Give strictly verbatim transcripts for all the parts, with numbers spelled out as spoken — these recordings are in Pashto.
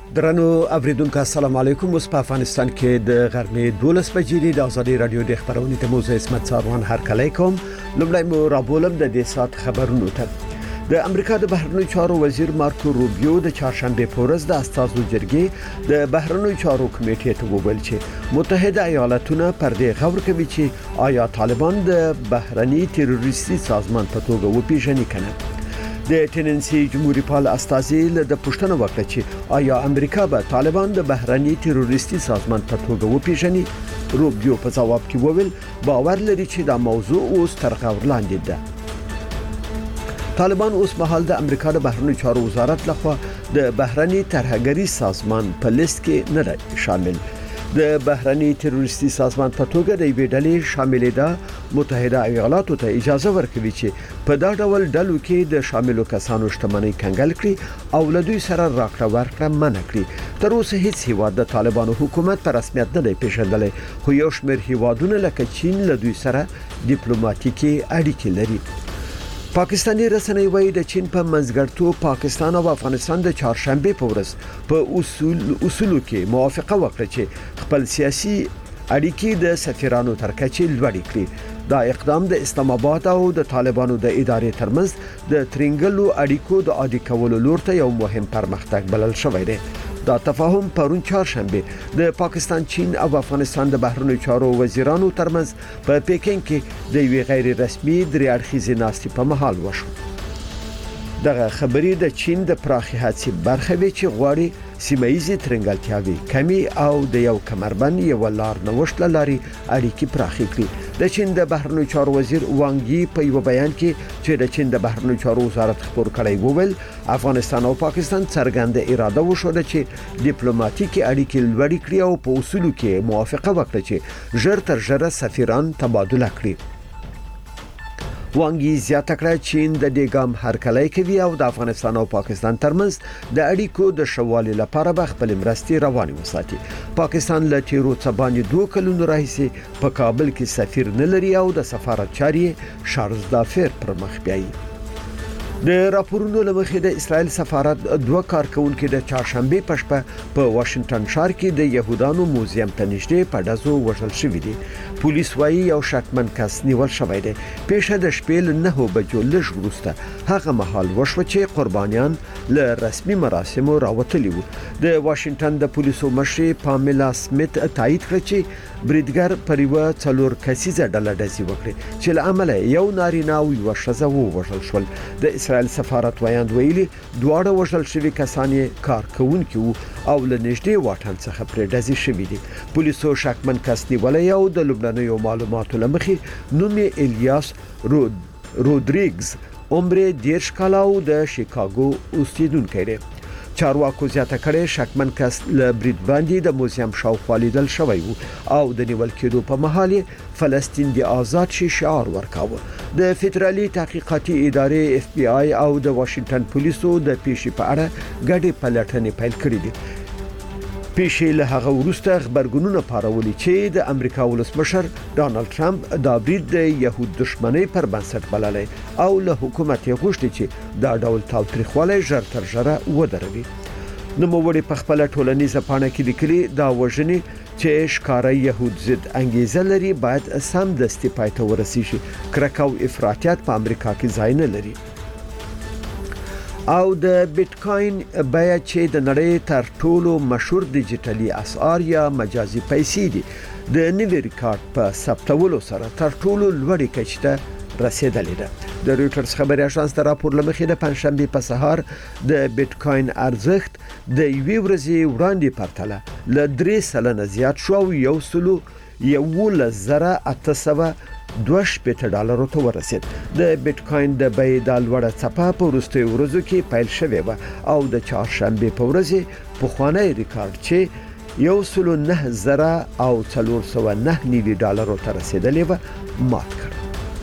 درنو اوریدونکو السلام علیکم. اوس په افغانستان کې د غرمې دولس بجې د ازادي رادیو د خبرونې ته موزه اسمت ساروان هر کله کوم. لومړی مو رابولم د دې سات خبرونو ته. د امریکا د بهرنیو چارو وزیر مارکو روبیو د چهارشنبه په ورځ د استازو جرګې د بهرنیو چارو کمیټې ته وویل چې متحده ایالاتونه پر دې غور کوي چې آیا طالبان د بهرني تروریستي سازمان په توګه وپیژني کنه. د ټیننسي جمهوریت پال استازي له پښتنه وکړه چې آیا امریکا به طالبان د بهرني تروریستي سازمان په توګه وپیژني. روبیو په جواب کې وویل باور لري چې دا موضوع اوس تر غور لاندې ده. طالبان اوس مهال د امریکا د بهرنیو چارو وزارت لخوا د بهرني ترهګری سازمان په لیست کې نه شامل. د بهرني تروریستي سازمان په توګه د یوې ډلې شاملې ده متحده ایالاتو ته اجازه ورکوي چې په دا ډول ډلو کې د شاملو کسانو شتمنۍ کنګل کړي او له دوی سره راکړه ورکړه منع کړي. تر اوسه هیڅ هیواد د طالبانو حکومت په رسمیت نه دی پیژندلی، خو یو شمېر هیوادونه لکه چین له دوی سره ډیپلوماټیکي اړیکې لري. پاکستاني رسنۍ وايي د چین په منځګړیتوب پاکستان او افغانستان د چهارشنبه په ورځ په اصول اصولو کې موافقه وکړه چې خپل سیاسي اړیکې د سفیرانو تر کچې لوړې کړي. دا اقدام د اسلام آباد او د طالبانو د ادارې ترمنځ د ترنګلو اړیکو د عادي کولو لور ته یو مهم پرمختګ بلل شوی دی. دا تفاهم پرون چهارشنبه د پاکستان، چین او افغانستان د بهرنیو چارو وزیرانو ترمنځ په پیکینګ کې د یوې غیر رسمي درې اړخیزې ناستې په مهال وشو. دغه خبري د چین د پراخي هڅې برخه وی چې غواړي سیمایي ترنګلتیاوي کمی او د یو کمربند یو لار نوښت لاري اړیکې پراخې کړي. د چین د بهرنیو چارو وزیر وانګ یي په یو بیان کې چې د چین د بهرنیو چارو وزارت خبر کړی وویل افغانستان او پاکستان څرګنده اراده وشوه چې ډیپلوماټیکي اړیکې لوړې کړي او په اصولو کې موافقه وکړي چې ژر تر ژره سفیران تبادله کړي. وانګ یي زیاته کړه چین د دې ګام هرکلی کوي او د افغانستان او پاکستان ترمنځ د اړیکو د شوالي لپاره به خپل مرستې روانې وساتي. پاکستان له تیرو څه باندې دوه کلونو راهیسې په کابل کې سفیر نه لري او د سفارت چارې شارلز دافیر پر مخ بیایي. د راپورونو لمخې د اسرائیل سفارت دوه کارکونکو د چهارشنبه په شپه په واشنگټن ښار کې د يهودانو موزیم ته نږدې په ډزو وژل شوی دي. پولیس وايي یو شکمن کس نیول شوی دی. پیښه د شپې له نه بجو لږ وروسته هغه مهال وشو چې قربانیان له رسمي مراسمو راوتلي وو. د واشنگټن د پولیسو مشر پامیلا سمیت تایید کړ چې بریدګر پر یو څلور کسیزه ډله ډزې وکړه چې له امله یو نارینه او یو ښځه ووژل شول. د اسرائیل سفارت ویاند ویلي دواړه وژل شوي کسان یې کارکونکي وو او له نږدې واټن څخه پرې ډزې شوي دي. پولیسو شکمن کس نیولی او د لومړنیو معلوماتو له مخې نوم یې الیاس رود رودریګز عمر دیرش کاله او د شیکاګو اوسیدونکی دی. چارواکو زیاته کړي شکمن کس له برید باندې د موزیم شاوخوا لیدل شوی وو او د نیول کېدو په مهال فلسطین د آزاد شي شعار ورکاوه. د فدرالي تحقیقاتي ادارې اف بی آی او د واشنگټن پولیسو د پیښې په اړه ګډې پلټنې پیل کړې دي. پیښې له هغه وروسته خبرګونونه پارولي چې د امریکا ولسمشر ډانلډ ټرمپ دا برید د يهود دښمنۍ پر بنسټ بللی او له حکومت یې غوښتي چې دا ډول تاوتریخوالی ژر تر ژره ودروي. نوموړي په خپل ټولنیزه پاڼه کې لیکلي دا وژنې چې ښکاره يهود ضد انګیزه لري باید سم دستي پای ته ورسیږي. کرکه او افراطیت په امریکا کې ځای نه لري. او د بیتکوین بیه چې د نړۍ تر ټولو مشهور ډیجیټلي اسعار یا مجازي پیسې دي د نوي ریکارډ په ثبتولو سره تر ټولو لوړې کچې ته رسیدلې ده. د رویټرز خبري اژانس د راپور لمخې د پنځشنبه په سهار د بیتکوین ارزښت د یوې ورځې وړاندې پرتله له درې سلنه زیات شو او یو سلو یولس زره اته سوه دوه شپېته ډالرو ته ورسید. د بیتکوین د بیې د لوړه څپه په وروستیو ورځو کې پیل شوې وه او د چهارشنبه په ورځ پخوانی ریکارډ چې یو سلو نه زره او څلور سوه نه نوي ډالرو ته رسیدلی وه مات کړ.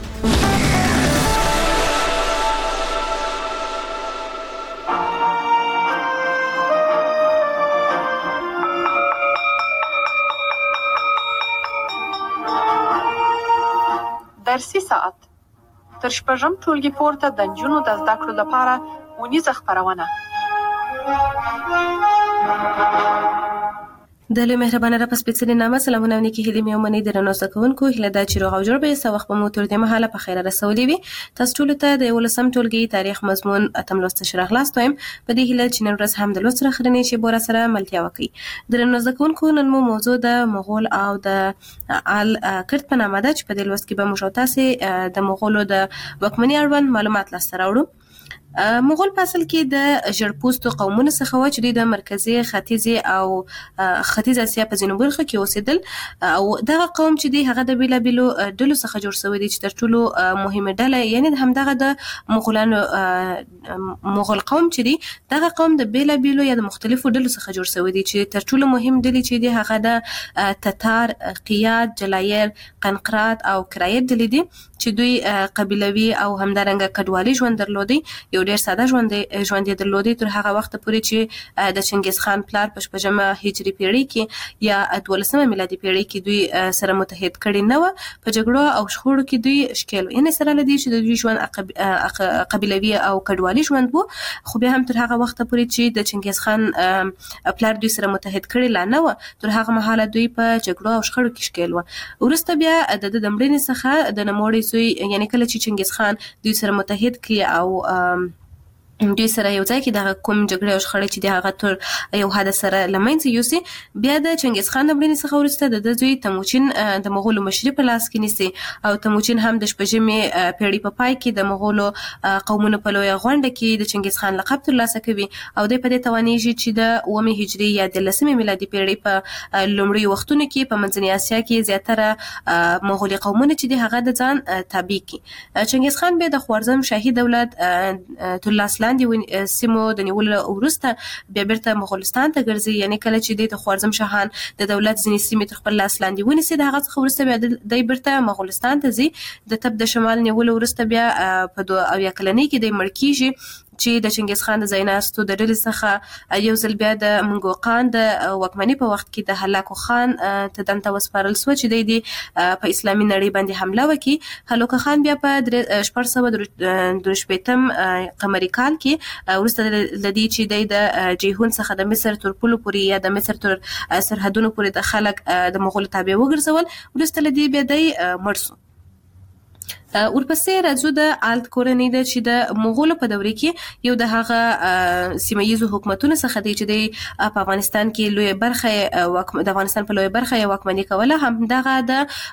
درسي ساعت تر شپږم ټولګي پورته د نجونو د زده کړو لپاره ونیزه خپرونه د لوی مهربانه را په سپېڅلي نامه سلامونه او نیکې هیلې مې ومنئ درنو زده کوونکو. هیله ده چې روغ او جوړ به یې، څه وخت به مو تر دې مهاله په خیره رسولي وي. تاسو ټولو ته د یولسم ټولګي تاریخ مضمون اتم لوست ښه راغلاست وایم، په دې هیله چې نن ورځ هم د لوست راخرنې شیبو را سره ملتیا وکړئ. درنو زده کوونکو، نن مو موضوع د مغول او د آل کرت په نامه ده چې په دې لوست کې به موږ او تاسې د مغولو د واکمنۍ اړوند معلومات لاسته راوړو. مغول په اصل کې د ژړپوستو قومونو څخه و چې دوی د مرکزي، ختیځي او ختیځ اسیا په ځینو برخو کې اوسېدل، او دغه قوم چې دی هغه د بیلابیلو ډلو څخه جوړ شوی دی چې تر ټولو مهمه ډله یعنی همدغه د مغولانو مغول قوم چې دی، دغه قوم د بیلابیلو یا د مختلفو ډلو څخه جوړ شوی دی چې تر ټولو مهم ډلې چې دی هغه د تتار، قیاد، جلایر، قنقرات او کرایت ډلې دي چې دوی قبیلوي او همدارنګه کډوالي ژوند درلودي. یو ډېر ساده ژوند ژوند یې درلودي تر هغه وخت پورې چې د چنګیز خان پلار په شپږمه هجري پیړۍ کې یا دولسمه میلادي پیړۍ کې دوی سره متحد کړي نه و. په جګړو او شخړو کې دوی ښکېل و، یعنې سره له دې چې د دوی ژوند قبیلوي او کډوالي ژوند و، خو بیا هم تر هغه وخته پورې چې د چنګیز خان پلار دوی سره متحد کړي لا نه و، تر هغه مهاله دوی په جګړو او شخړو کې ښکېل و. وروسته بیا د د مړینې څخه د نوموړي زوی یعنې کله چې چنګیز خان دوی سره متحد کړي او دوی سره یو ځای کې دغه کوم جګړې او شخړې چې د هغه تر یو حد سره له منځه یوسي، بیا د چنګیز خان د مړینې څخه وروسته د ده زوی تموچین د مغولو مشري په لاس کې نیسي، او تموچین هم د شپږمې پیړۍ په پای کې د مغولو قومونو په لویه غونډه کې د چنګیز خان لقب ترلاسه کوي، او دوی په دې توانیږي چې د اوومې هجري یا د لسمې میلادي پیړۍ په لومړیو وختونو کې په منځنۍ اسیا کې زیاتره مغولي قومونه چې دي هغه د ځان تابع کړي. چنګیز خان بیا د خوارزم شاهي دولت ترلاسه لاندې سیمو د نیولو وروسته بیا بیرته مغولستان ته ګرځي، یعنی کله چې د خوارزم شاهان د دولت ځینې سیمې تر خپل لاس لاندې ونیسي، د هغه څخه وروسته بیا دی بیرته مغولستان ته ځي. د تب د شمال نیولو وروسته بیا په دوه اویا کلنۍ کې دی مړ کیږي چې د چنګیز خان د ځایناستو د ډلې څخه یو ځل بیا د منګوقان د واکمنۍ په وخت کې د هلاکو خان ته دنته وسپارل سوه چې دی د په اسلامي نړۍ باندې حمله وکړي. هلاکو خان بیا په شپږ سوه دوه شپېتم قمري کال کې وروسته له دې چې دی د جیهون څخه د مصر تر پولو پورې یا د مصر تر سرحدونو پورې د خلک د مغولو تابع وګرځول، وروسته له دې بیا دی مړ سو. ورپسې راځو د آل کورنۍ ده چې د مغولو په دوره کې یو د هغه سیمه ییزو حکومتونو څخه دی چې د په افغانستان کې لویه برخه د افغانستان په لویه برخه یې واکمني کوله، همدغه د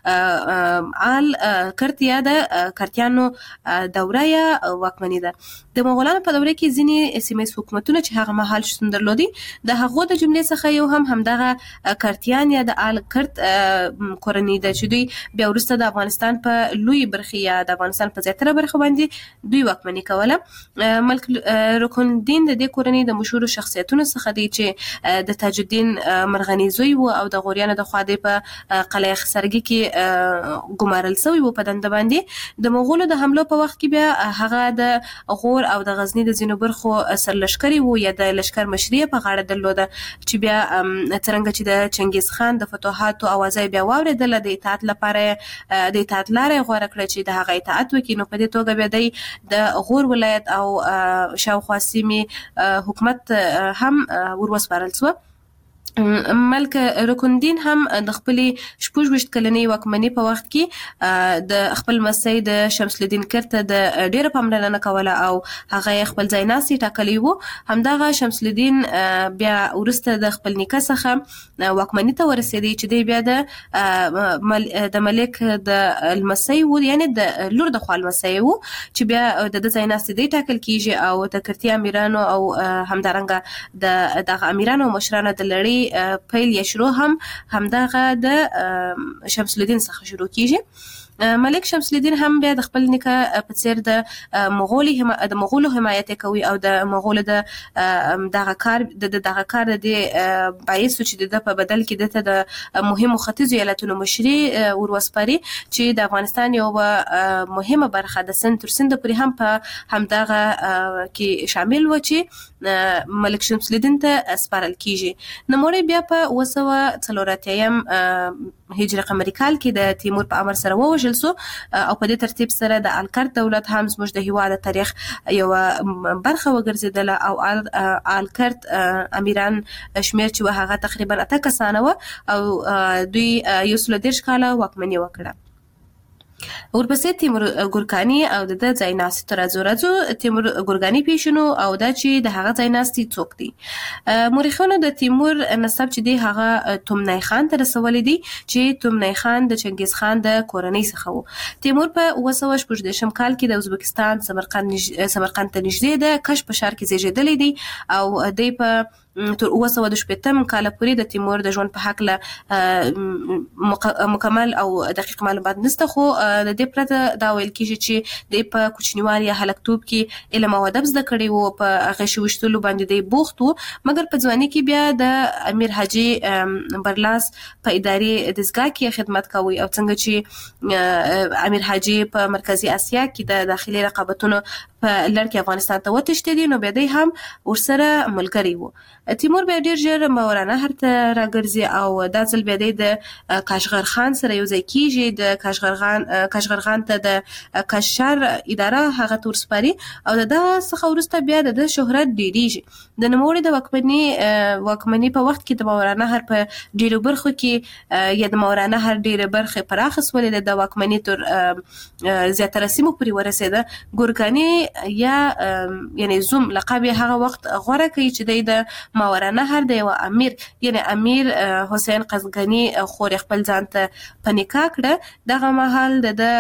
آل کرت یا د کرتیانو دوره یا واکمني ده. د مغولانو په دوره کې ځینې سیمه ییز حکومتونه چې هغه مهال شتون درلودي، د هغو د جملې څخه یو هم همدغه کرتیان یا د آل کرت کورنۍ ده چې دوی بیا وروسته د افغانستان په لوی برخه یا د افغانستان په زیاتره برخه باندې دوی واکمني کوله. ملک رکن الدین د دې کورنۍ د مشهورو شخصیتونو څخه دی چې د تاج الدین مرغني زوی و او د غوریانو د خوا دی په قلعه خسرګي کې ګمارل شوی و په دنده باندې. د مغولو د حملو په وخت کې بیا هغه د غور او د غزنی د ځینو برخو سرلشکري و یا د لشکر مشري په غاړه درلوده چې بیا څرنګه چې د چنګیز خان د فتوحاتو اوازه بیا واورېدله، د اطاعت لپاره د اطاعت لاره غوره کړه چې د هغه اطاعت وکړي، نو په دې توګه بیا دی د غور ولایت او شاوخوا سیمې حکومت هم وروسپارل سوه. ملک رکن الدین هم د خپلې شپږ ویشت کلنۍ واکمنۍ په وخت کې د خپل لمسی د شمس الدین کرت د ډېره پاملرنه کوله او هغه یې خپل ځایناستی ټاکلی و. همدغه شمس الدین بیا وروسته د خپل نیکه څخه واکمنۍ ته ورسېدی چې دی بیا د ملک د لمسی و، یعنې د لور د خوا لمسی و چې بیا د ده ځایناستی دی ټاکل کیږي او د کرتي امیرانو او همدارنګه د دغه امیرانو او مشرانو د لړۍ پیل یا شروع هم همدغه د شمس الدین څخه شروع کیږي. ملک شمس الدین هم بیا د خپل نیکه په څیر د مغولي د مغولو حمایت کوي او د مغولو د دغه کار د دغه کار د باعث چې د په بدل کې دته د مهمو ختیځو ایالتونو مشري وروسپاري چې د افغانستان یو مهمه برخه د سند تر سند پورې هم په همدغه کې شامل و چې ملک شمس الدین ته سپارل کیږي. نوموړی بیا په اوه سوه څلور اتیایم هجري قمري کال کې د تیمور په امر سره ووژل ووژل سو او په دې ترتیب سره د الکرت دولت هم زموږ د هیواد تاریخ یو برخه وګرځیدله او الکرت امیران شمیر چې هغه تقریبا اته کسانه و او دوی یو سل دیرش کاله واکمني وکړه. ورپسې تیمور ګورکاني او د ځایناستي تر راځو راځو تیمور ګورکاني پیښنو او دا چې د هغه ځایناستي څوک دي. مورخینو د تیمور نسب چې دی هغه تومنای خان ته رسولې دي چې تومنای خان د چنګیز خان د کورنۍ څخه وو. تیمور په اوه سوه شپږ دېرشم کال کې د ازبکستان سمرقند سمرقند ته نږدې د کش په ښار کې زیږېدلی دی او دی په تر اوه سوه شپږم کال پورې د تیمور د ژوند په هکله مکمل او دقیق معلومات نشته، خو د دې پرته دا ویل کېږي چې د په کوچنیوالي یا هلکتوب کې علم او ادب زده کړی وو، په هغه شوشتلو باندې دی بوخت وو، مګر په ځواني کې بیا د امیر حاجي برلاس په ادارې دستګاه کې خدمت کوي او څنګه چې امیر حاجي په مرکزی اسیا کې د داخلي رقابتونو په لړ کې افغانستان ته وتښتېدی، نو بیا دی هم ورسره ملګری وو. تیمور بیا ډیر ژر مولانا هر ته راګرځي او دا ځل بیا د کاشغر خان سره یو ځای کیږي. د کاشغر خان کاشغر خان ته د کاشار اداره هغه تور سپاري او د دغه څخه وروسته بیا د شهرت ډیریږي. د نوموړي د واکمني واکمني په وخت کې د مولانا هر په ډیرو برخو کې یا د مولانا هر ډیره برخه پراخه سولې د واکمني تر زیاتره سیمو پورې ورسېده. ګورکاني یا یعنی زوم لقب هغه وخت غوره کوي چې د ماوراء نهر د یو امیر یعنی امیر حسین قزغنی خور خپل ځان ته په نکاح کړه. دغه مهال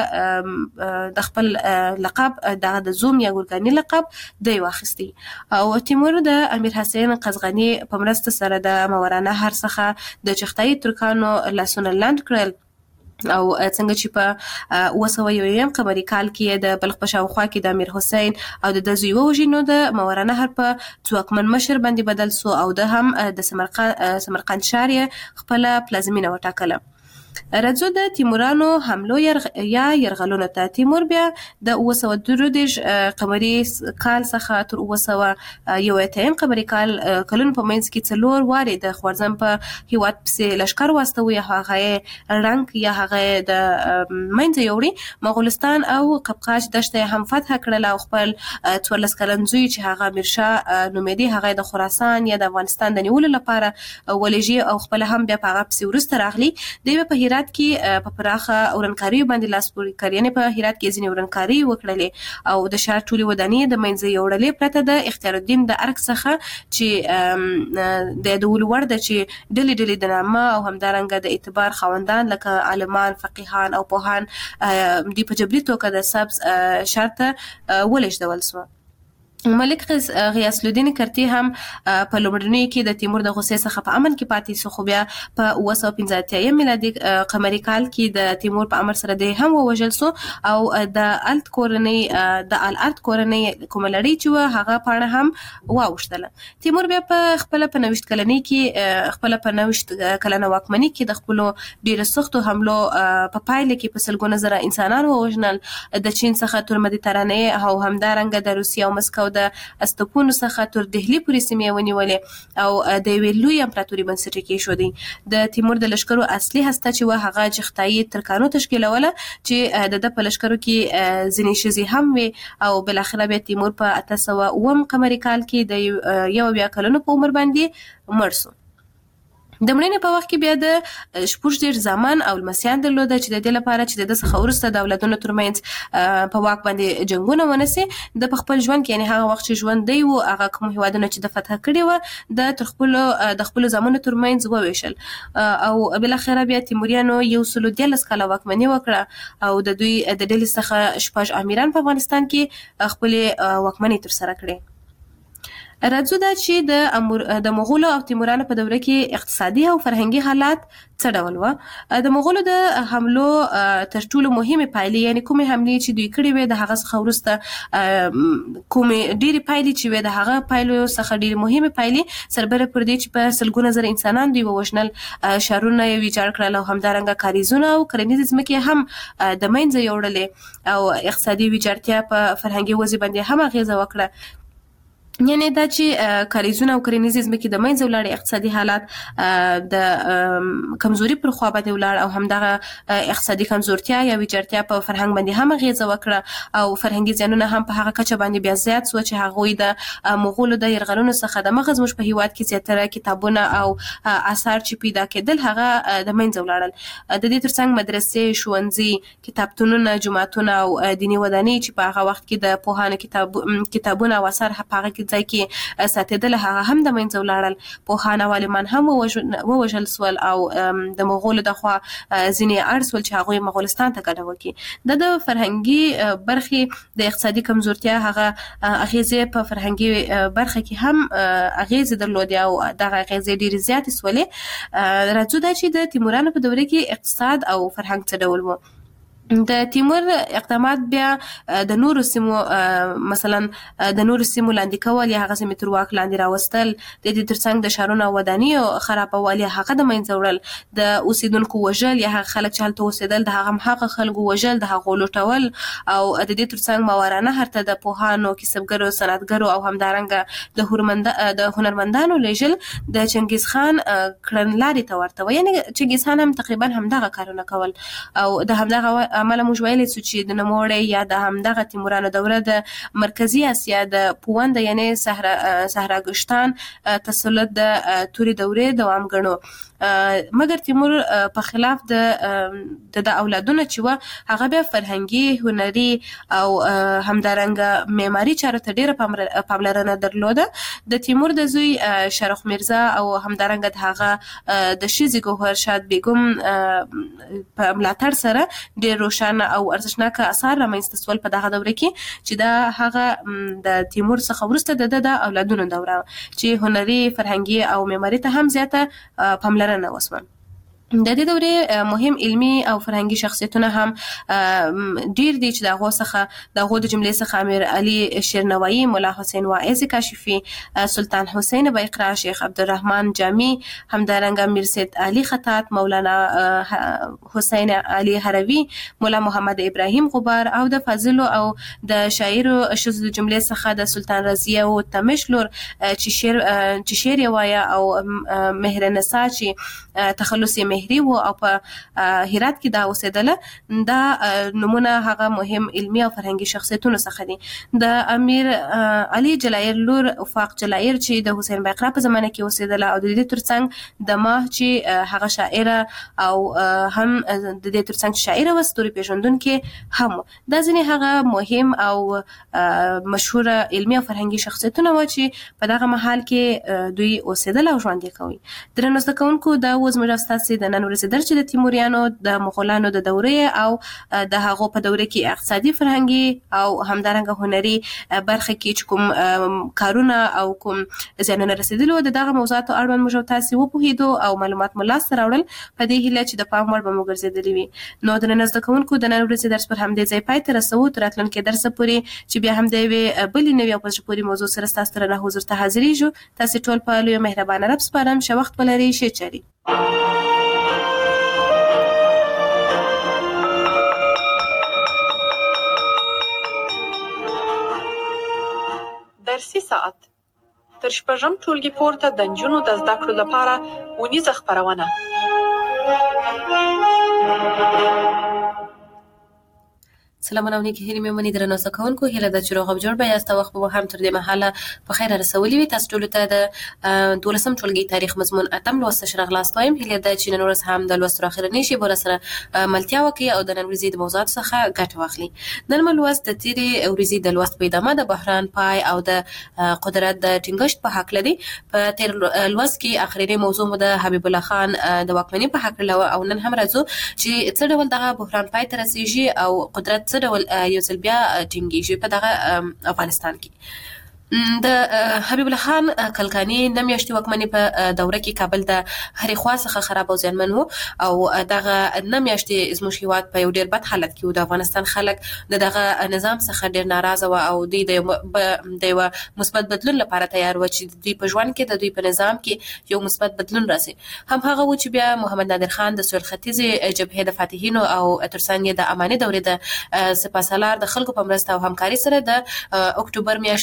د د خپل لقب دغه د زوم یا ګورکاني لقب دی واخیستی او تیمور د امیر حسین قزغنی په مرسته سره د ماوراء نهر څخه د چغتای ترکانو لاسونه لاند کړل او څنګه چې په اوه سوه یویم قمري کال کې د بلخ په شاوخوا کې د امیر حسین او د زوی ووژنو د ماوراء نهر په ځواکمن مشر باندې بدل سو او د هم د سمرقند سمرقند ښار یې خپله پلازمینه وټاکله. راځو د تیمورانو حملو یا یرغلونو ته. تیمور بیا د اوه سوه درې دېرش قمري کال څخه تر اوه سوه یو اتیا قمري کال کلونو په منځ کې څلور وارې د خوارزم په هیواد پسې لښکر واستوي، هغه رنګ یا هغه د منځه یوړي. مغولستان او قفقاز دښته هم فتح کړل او خپل څوارلس کلن زوی چې هغه میرشاه نومېدی هغه د خراسان یا د افغانستان د نیولو لپاره ولېږي او خپل هم بیا په هغه پسې وروسته راغلی. دی په هرات کې په پراخه اورنکاري باندې لاس پورې کړ، یعنی په هرات کې ځینې اورنکاري وکړلې او د شهر ټولې ودانۍ د منځه یوړلې، پرته د اختیار الدین د ارګ څخه چې د یادولو وړ ده چې ډلې ډلې د نامه او همدارنګه د اعتبار خاوندان لکه عالمان، فقیهان او پوهان دوی په جبري توګه د سبز ښار ته ولېږدول سوه. ملک غیاث الدین کرتی هم په لومړنیو کې د تیمور د غصې څخه په امن کې پاتې سو، خو بیا په اوه سوه پنځه اتیا میلادي قمري کال کې د تیمور په امر سره دی هم ووژل سو او د الت کورنۍ د الارت کورنۍ کومه لړۍ چې وه هغه پاڼه هم واوښتله. تیمور بیا په خپله په نوښت کلنۍ کې خپله په نوښت کلنه واکمني کې د خپلو ډېرو سختو حملو په پایله کې په سلګونه زره انسانان ووژنل، د چین څخه تر مدیترانې او همدارنګه د روسیې او مسکو د استوپونو څخه تر دهلي پورې سیمې ونیولې او د یوې لوی امپراتوري بنسټ کېښودی. د تیمور د لښکرو اصلي هسته چې وه هغه چغتایي ترکانو تشکیلوله چې د ده په لښکرو کې ځینې ښځې هم وې او بالاخره بیا تیمور په اته سوه اووم قمري کال کې د یو اویا کلونو په عمر باندې مړ سو. د مړینې په وخت کې بیا د شپږ دېرش زامن او لمسیان درلوده چې د دې لپاره چې د ده څخه وروسته دولتونو ترمنځ په واک باندې جنګونه ونسي، د په خپل ژوند کې یعنې هغه وخت چې ژوندی و هغه کوم هیوادونه چې د فتح کړي وه د تر خپلو د خپلو زامنو ترمنځ وویشل او بالاخره بیا تیموریانو یو سلو دیارلس کاله واکمني وکړه او د دوی د ډلې څخه شپږ امیران په افغانستان کې خپلې واکمني ترسره کړې. راځو دا چې د د مغولو او تیمورانو په دوره کې اقتصادي او فرهنګي حالات څه ډول وه. د مغولو د حملو تر ټولو مهمې پایلې یعنی کومې حملې چې دوی کړې وې د هغه څخه وروسته کومې ډېرې پایلې چې وې د هغه پایلو څخه ډېرې مهمې پایلې سربېره پر دې چې په سلګونه زره انسانان دوی ووژنل، ښارونه یې ویجاړ کړل او همدارنګه کاریزونه او کرنیزې ځمکې هم د منځه یوړلې او اقتصادي ویجاړتیا په فرهنګي وضع باندې هم اغېزه وکړه. یعنی دا چې کاریزونه او کرنیزې ځمکې د منځه ولاړې اقتصادي حالات د کمزوري پر خوا باندې ولاړ او همدغه اقتصادي کمزورتیا یا ویجاړتیا په فرهنګ باندې هم اغېزه وکړه او فرهنګي زیانونه هم په هغه کچه باندې بیا زیات سو چې هغوی د مغولو د یرغلونو څخه د مغز زموږ په هیواد کې زیاتره کتابونه او آثار چې پیدا کېدل هغه د منځه ولاړل. د دې ترڅنګ مدرسې، ښوونځي، کتابتونونه، جوماتونه او دیني ودانۍ چې په هغه وخت کې د پوهانو کتاب کتابونه او آثار په هغه کې ځای کې ساتېدل هغه هم د منځه ولاړل. پوهان او عالمان هم ووژل سول او د مغولو د خوا ځینې اړ سول چې هغوی مغولستان ته کډه وکړي. د د فرهنګي برخې د اقتصادي کمزورتیا هغه اغېزې په فرهنګي برخه کې هم اغېزې درلودې او دغه اغېزې ډېرې زیاتې سولې. راځو دا چې د تیمورانو په دوره کې اقتصاد او فرهنګ څه ډول و. د تیمور اقدامات بیا د نورو سیمو مثلا د نورو سیمو لاندې کول یا هغه سیمې تر واک لاندې راوستل، د دې ترڅنګ د ښارونو او ودانیو خرابول یا هغه د منځه وړل، د اوسیدونکو وژل یا هغه خلک چې هلته اوسېدل د هغه همهغه خلکو وژل، د هغو لوټول او د دې ترڅنګ موارانه هرته د پوهانو، کسبګرو، صنعتګرو او همدارنګه د د هنرمندانو لیږل د چنګیز خان کړنلارې ته ورته و. یعنې چنګیز خان هم تقریبا همدغه کارونه کول او د همدغه عمله موږ ویلی سو چې د نوموړی یا د همدغه تیمورانو دوره د مرکزي اسیا د پوونده یعنې صحراګشتان تسلط د تورې دورې دوام ګڼو. مګر تیمور په خلاف د د اولادونه چې و هغه بیا فرهنګي، هنري او همدارنګه معماري چارو ته ډېره پاملرنه درلوده. د تیمور د زوی شرخ میرزا او همدارنګه د هغه د ښځې ګوهرشاد بیګم په ملاتړ سره ډېر روښانه او ارزښتناکه اثار رامنځته سول په دغه دوره کې چې دا هغه د تیمور څخه وروسته د د اولادونو دوره چې هنري، فرهنګي او معماري ته هم زیاته پاملرنه نه وسوه. د دې دورې مهم علمي او فرهنګي شخصیتونه هم ډیر دي چې د هغو څخه د هغو د جملې څخه امیر علي شیرنوایی، مولا حسین واعظ کاشفي، سلطان حسین بایقرا، شیخ عبدالرحمن جامی، همدارنګه میر سید علي خطاط، مولانا حسین علي هروي، مولا محمد ابراهیم غبار او د فاضلو او د شاعرو ښځو د جملې څخه د سلطان رضیه او تمشلور چې شعر چې شعر یې وایه او مهرنسا چې تخلص مهری و او په هرات کې دا اوسېدله. دا نمونه هغه مهم علمي او فرهنګي شخصیتونو څخه دي. د امیر علي جلایر لور افاق جلایر چې د حسین بایقرا په زمانه کې اوسېدله او د دې ترڅنګ د ماه چې هغه شاعره او هم د دې ترڅنګ شاعره و ستوري پیژندونکې هم. دا ځینې هغه مهم او مشهوره علمي او فرهنګي شخصیتونه و چې په دغه مهال کې دوی اوسېدل او ژوند یې کوي. درنو زده کوونکو، دا و زموږ او ستاسې د نن ورځې درس چې د تیموریانو د مغولانو د دورې او د هغو په دوره کې اقتصادي، فرهنګي او همدارنګه هنري برخه کې چې کوم کارونه او کوم زیانونه رسېدلي و د دغه موضوعاتو اړوند موږ او تاسې وپوهېدو او معلومات مو لاسته راوړل په دې هیله چې د پام وړ به مو ګرځېدلي وي. نو د نن زده کوونکو د نن ورځې درس پر همدې ځای پای ته رسوو. تر راتلونکي درسه پورې چې بیا هم د یوې بلې نوې او په زړه پورې موضوع سره ستاسو درنه حضور ته حاضرېږو. تاسې ټول په لویه مهربانه رب سپارم. ښه وخت ولرئ. ښې چارې. درسي ساعت تر شپږم ټولګي پورته د نجونو د زده کړو لپاره اونیزه خپرونه. سلامونه او نیکې هیلې مې ومني درنو زده کوونکو. هیله ده چې روغ او جوړ به یاست او وخت به هم تر دې مهاله په خیره رسولي وي. تاسو ټولو ته د دولسم ټولګي تاریخ مضمون اتم لوست ښه راغلاست وایم. هیله ده چې نن ورځ هم د لوست تر اخره نشي به راسره ملتیا وکړي او د نن ورځې د موضوعاتو څخه ګټه واخلي. نن مو لوست د تېرې ورځې د لوست په ادامه د بحران پای او د قدرت د ټینګښت په هکله دی. په تېر لوست کې اخرنۍ موضوع مو د حبیب الله خان د واکمنۍ په هکله او نن هم راځو چې څه ډول دغه بحران پای ته رسیږي او قدرت څه ډول یو ځل بیا ټینګېږي په دغه افغانستان کې. د حبیب الله خان کلکاني نه میاشتې واکمنۍ په دوره کې کابل د هرې خوا څخه خراب او زیانمن و او دغه نه میاشتې زموږ هېواد په یو ډېر بد حالت کې و. د افغانستان خلک د دغه نظام څخه ډېر ناراضه و او دوی د یوه مثبت بدلون لپاره تیار و چې دوی په ژوند کې د دوی په نظام کې یو مثبت بدلون راسي. هم هغه و چې بیا محمد نادر خان د سویل ختیځې جبهې د فاتحینو او ترڅنګ یې د اماني دورې د سپاسالار د خلکو په مرسته او همکاري سره د اکتوبر میاشتې په نولس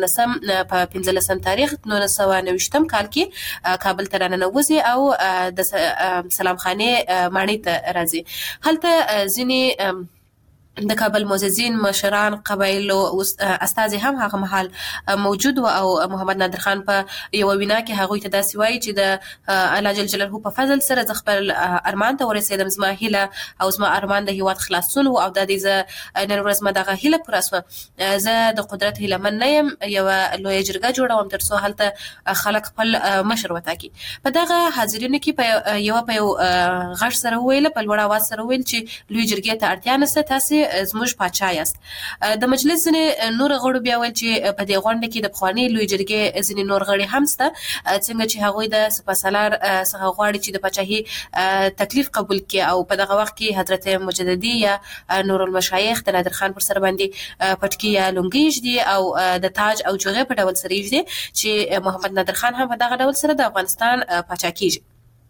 څوارلسم په پنځلسم تاریخ نولس سوه نوي کال کې کابل ته راننوځي او د سلام خانې ماڼۍ ته راځي. هلته ځینې د کابل معززین مشران قبایلو استازي هم هغه مهال موجود و او محمد نادر خان په یو وینا کې هغه ته داسې وایي چې د الله جل جلاله په فضل سره ز خپل ارمان ته ورسېدم، زما هیله او زما ارمان د هیواد خلاصون او د دې ز نن ورځ ما دغه هیله پوره شوه. زه د قدرت هیله من نه یم، یو لوی جرګه جوړوم ترڅو هلته خلک خپل مشر وټاکي. په دغه حاضرینو کې په یو په یو غږ سره ویل، په لوړ اواز سره ویل چې لوی جرګې ته اړتیا نشته، تاسو زموږ پاچا یاست. د مجلس ځینې نور غړو بیا ویل چې په دې غونډه کې د پخواني لوی جرګې ځینې نور غړي هم شته، څنګه چې هغوی د سپهسالار څخه غواړي چې د پاچاهي تکلیف قبول کړي او په دغه وخت کې حضرت مجددي یا نور المشایخ د نادر خان پر سر باندې پټکي یا لونګي ږدي او د تاج او جوغې په ډول سره ږدي چې محمد نادر خان هم په دغه ډول سره د افغانستان پاچا کیږي.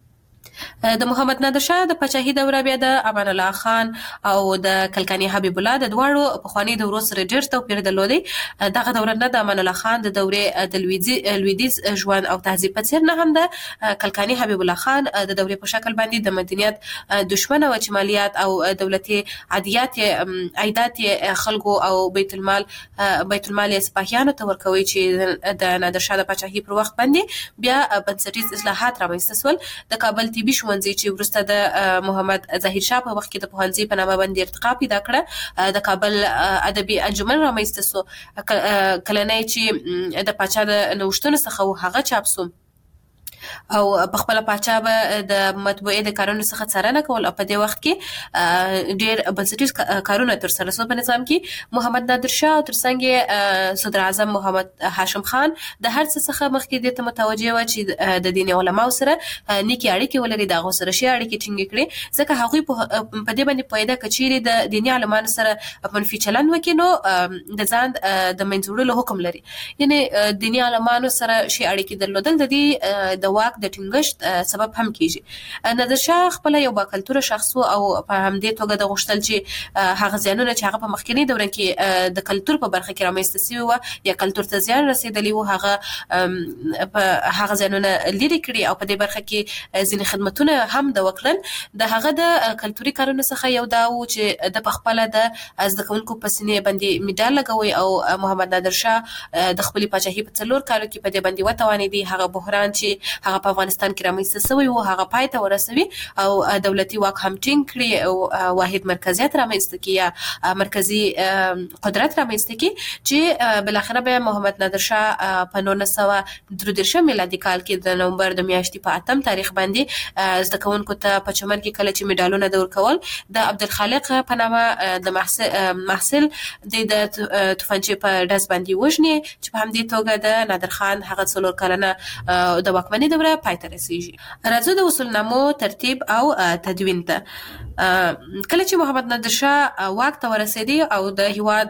د محمد نادر شاه د پاچاهي دوره بیا د امان الله خان او د کلکاني حبیب الله د دواړو پخواني دورو سره ډېر توپیر درلودی. دغه دوره نه د امان الله خان د دورې د لویدیز ژوند او تهذیب په څیر نه هم د کلکاني حبیب الله خان د دورې په شکل باندې د مدنیت دشمن او مالیات او دولتي عادیات عایدات خلکو او بیت المال بیت المال سپاهیانو ته ورکوي چې د نادر شاه د پاچاهي پر وخت باندې بیا بنسټیز اصلاحات رامنځته شول. د کابل طبي ښوونځي چې وروسته د محمد ظاهر شاه په وخت کې د پوهنځي په نامه باندې ارتقا پیدا کړه، د کابل ادبي انجمن رامنځته شو. کلنۍ چې د پاچا د نوښتونو څخه هغه چاپ شو او په خپل پاچا به د مطبوعې د کارونو څخه څارنه کول او په دې وخت کې ډېر بنسټیز کارونه تر سره شول په نظام کې. محمد نادر شاه او ترڅنګ صدر اعظم محمد هاشم خان د هر څه څخه مخکې د متوجه و چې د دیني علماو سره نیکی اړیکې ولري، د هغو سره شي اړیکې ټینګې کړي، ځکه هغوی په دې باندې پوهېده که چیرې د دیني عالمانو سره منفي چلند وکړي نو د ځان د منځه وړلو حکم لري. یعنې دیني عالمانو سره شي اړیکې درلودل د دې د واک د ټینګښت سبب هم کیږي. نادر شاه خپل یو با کلتوره شخص و او په همدې توګه د غوښتل چې هغه زیانونه چې هغه په مخکنی دوره کې د کلتور په برخه کې رامنځته شوي و یا کلتور ته زیان رسېدلی و هغه په هغه زیانونه لرې کړي او په دې برخه کې ځینې خدمتونه هم د وکړل. د هغه د کلتوري کارونو څخه یو دا و چې د پخپله د زده کوونکو په سینې باندې میډال لګوي او محمد نادر شاه د خپلې پاچاهي په څلور کالو کې په دې باندې وتوانېدي هغه بحران چې هغه په افغانستان کې رامنځته شوی و هغه پای ته ورسوي او دولتي واک هم ټینګ کړي او واحد مرکزیت رامنځته کړي یا مرکزي قدرت رامنځته کړي چې بالاخره به محمد نادر شاه په نولس سوه درې دېرشم میلادي کال کې د نومبر د میاشتې په اتم تاریخ باندې زده کوونکو ته په چمن کې کله چې میډالونه د ورکول د عبدالخالق په نامه د محصل د توفنچې په ډز باندې وژني چې په همدې توګه د نادر خان هغه څلور کلنه د واکمنۍ دوره پای ته رسیږي. راځو د اصولنامو ترتیب او تدوین ته. کله چې محمد نادر شاه واک ته ورسېدی او د هیواد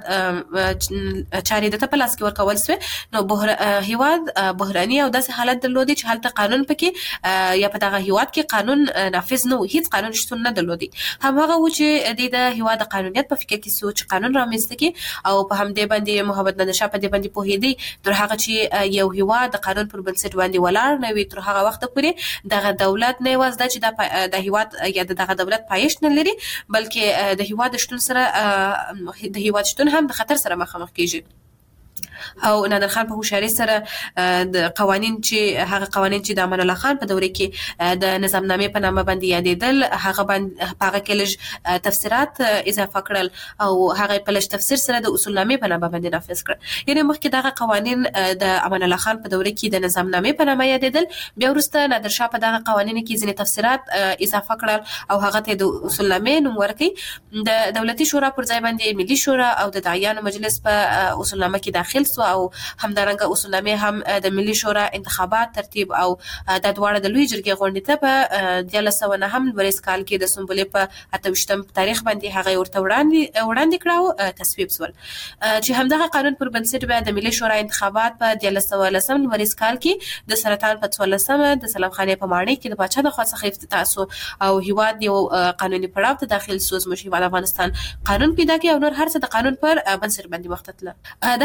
چارې د په لاس کې ورکول شوې نو بحر... هیواد بحراني او داسې حالت درلودي چې هلته قانون پکې یا په دغه هیواد کې قانون نافذ نه و، هیڅ قانون شتون نه درلودي. هماغه و چې د هیواد د قانونیت په فکر کې سوچ قانون رامنځته کړي او په همدې باندې محمد نادر شاه په دې باندې پوهېدی تر هغه چې یو هیواد د قانون پر بنسټ باندې ولاړ نه وي تر هغه وخت پورې دغه دولت نه یوازې چې د هیواد یا دغه دولت پایښت نه لري بلکې د هیواد شتون سره د هیواد شتون هم د خطر سره مخامخ کیږي. او نادر خان په هوښیارۍ سره د قوانین چې هغه قوانین چې د امان الله خان په دوره کې د نظامنامې په نامه باندې یادېدل هغه باندې په هغه کې لږ تفسیرات اضافه کړل او هغه په لږ تفسیر سره د اصولنامې په نامه باندې نافذ کړ. یعنې مخکې دغه قوانین د امان الله خان په دوره کې د نظامنامې په نامه یادېدل، بیا وروسته نادر شاه په دغه قوانینو کې ځینې تفسیرات اضافه کړل او هغه ته د اصولنامې نوم ورکړ. د دولتي شورا پر ځای باندې ملي شورا او د داعیانو مجلس په اصولنامه کې داخل سو او همدارنګه اصولنامې هم د ملي شورا انتخابات ترتیب او د دواړه د لوی جرګې غونډې ته په دیارلس سوه نهم لمریز کال کې د سنبلې په اته ویشتم تاریخ باندې هغه ورته وړاندې وړاندې کړه او تصویب شول چې همدغه قانون پر بنسټ به د ملي شورا انتخابات په دیارلس سوه لسم لمریز کال کې د سرطان په څوارلسمه د سلام خانې په ماڼۍ کې د پاچا د خوا څخه افتتاح شو او هیواد یو قانوني پړاو ته داخل شو. زموږ هیواد افغانستان قانون پیدا کړ او نور هر څه د قانون پر بنسټ باندې مخ ته تلل. د هغه ځای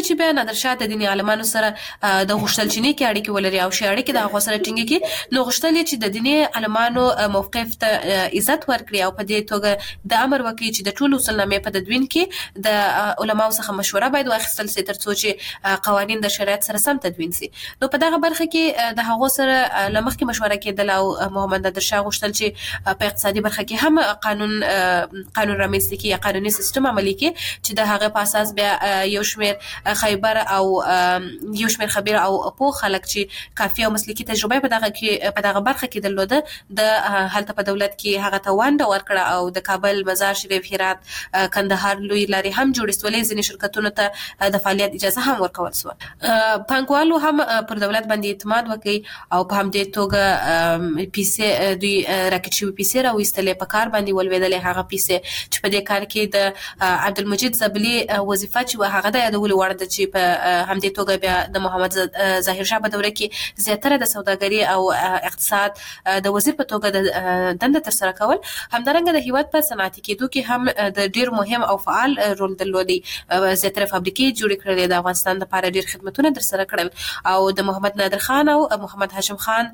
چې بیا نادر شاه د دیني عالمانو سره د غوښتلچینې کې اړیکې ولري او شي اړیکې د هغو سره ټینګې کړي، نو غوښتل چې د دیني عالمانو موقف ته عزت ورکړي او په دې توګه د امر وکړي چې د ټولو اصولنامې په تدوین کې د علماو څخه مشوره باید واخیستل شي ترڅو چې قوانین د شریعت سره سم تدوین شي. نو په دغه برخه کې د هغو سره لمخکې مشوره کېدل او محمد نادر شاه غوښتل چې په اقتصادي برخه کې هم قانون قانون رامنځته کړي یا قانوني سیستم عملي کړي چې د هغه په اساس بیا یو شمېر خیبر او یو شمېر خبیر او پوه خلک چې کافي او مسلکي تجربه په دغه کې په دغه برخه کې درلوده د هلته په دولت کې هغه ته ونډه ورکړه او د کابل، مزار شریف، هرات، کندهار لوی لارې هم جوړې سولې، ځینې شرکتونو ته د فعالیت اجازه هم ورکول سوه. پانګوالو هم پر دولت باندې اعتماد وکړي او په همدې توګه پیسې دوی راکټ شوي پیسې راویستلې، په کار باندې ولوېدلې هغه پیسې چې په دې کار کې د عبدالمجید زبلي وظیفه چې هغه د یادولو وړ ده چې په همدې توګه بیا د محمد ظاهر شاه په دوره کې زیاتره د سوداګري او اقتصاد د وزیر په توګه د دنده ترسره کول. همدارنګه د هیواد په صنعتي کېدو کې هم د ډیر مهم او فعال رول درلودي، زیاتره فابریکې جوړې کړلې، د افغانستان لپاره ډیر خدمتونه ترسره کړل او د محمد نادر خان او محمد هاشم خان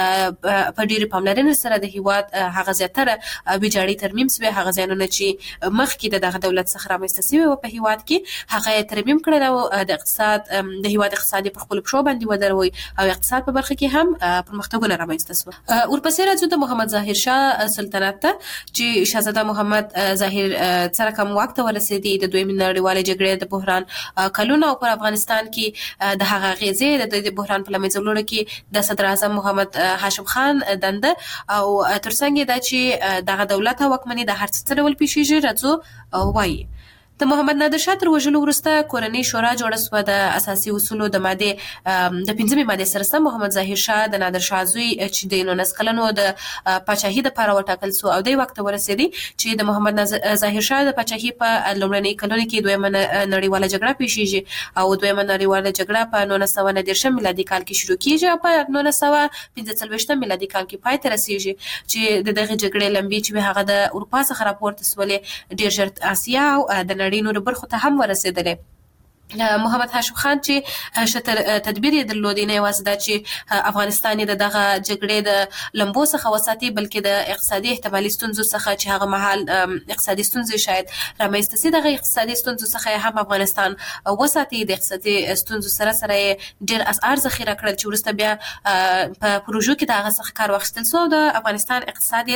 په ډیر پاملرنې سره د هیواد هغه زیاتره ویجاړي ترمیم شوی، هغه ځایونه چې مخکې د دغه دولت څخه رامنځته شوي وو په هیواد کې هغه یې ترمیم کړل او د اقتصاد د هیواد اقتصادي په خپل پښو باندې ودروي او اقتصاد په برخه کې هم پرمختګونه رامنځته شول. ورپسې راځو د محمد ظاهر شاه سلطنت ته چې شاهزاده محمد ظاهر سره کوم واک ته ورسېدی د دویمې نړیوالې جګړې د بحران کلونه او پر افغانستان کې د هغه اغېزې د بحران په لمنځه کې د صدر اعظم محمد هاشم خان دنده او ترڅنګ دا چې دغه دولت حکومت د هر څه ډول پیښیږي راځو وایي. د محمد نادر شاه تر وژلو وروسته کورنۍ شورا جوړه شوه د اساسي اصولو د ماده د پنځمې ماده سره سم محمد ظاهر شاه د نادر شاه زوی چې د نولس کلنو د پاچاهۍ دپاره وټاکل شو او دی وخت ورسېدی چې د محمد ظاهر شاه د پاچاهۍ په لومړنۍ کلونو کې دویمه نړیواله جګړه پیښیږي او دویمه نړیواله جګړه په نولس سوه نهه دېرشم میلادي کال کې شروع کیږي او په نولس سوه پنځه څلوېښتم میلادي کال کې پای ته رسیږي چې د دغه جګړې لمبې چې هغه د اروپا څخه راپورته سولې ډېر ژر اسیا او د نړۍ نورو برخو ته هم ورسېدلې. محمد هاشم خان چې شتر تدبیر یې درلودی، نه یوازې دا چې افغانستان د دغه جګړې د لمبو څخه وساتي بلکې د اقتصادي احتمالي ستونزو څخه چې هغه مهال اقتصادي ستونزې شاید رامنځته شي دغه اقتصادي ستونزو څخه هم افغانستان وساتي. د اقتصادي ستونزو سره سره یې ډېر اسعار ذخیره کړل چې وروسته بیا په پروژو کې د هغه څخه کار واخیستل شو او د افغانستان اقتصاد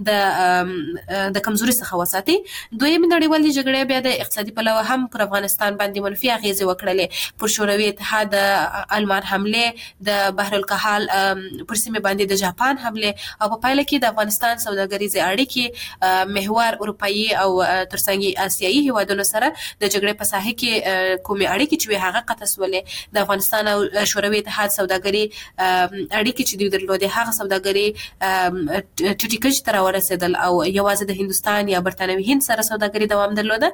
د د کمزوري څخه وساتي. دویمې نړیوالې جګړې بیا د اقتصادي پلوه هم پر افغانستان باندې منفي اغیزې وکړلې، پر شوروي اتحاد د المان حمله، د بحر الکاهل پر سیمه باندې د جاپان حمله او په پایله کې د افغانستان سوداګریزې اړیکې محور اروپایي او ترڅنګ آسیایي هیوادونو سره د جګړې په ساحه کې کومې اړیکې چې هغه قطع سولې. د افغانستان او شوروي اتحاد سوداګري اړیکې چې دوی درلودې هغه سوداګري ټیټې کچې ته راورسېدل او یوازې د هندوستان یا برتانوي هند سره سوداګري دوام درلوده،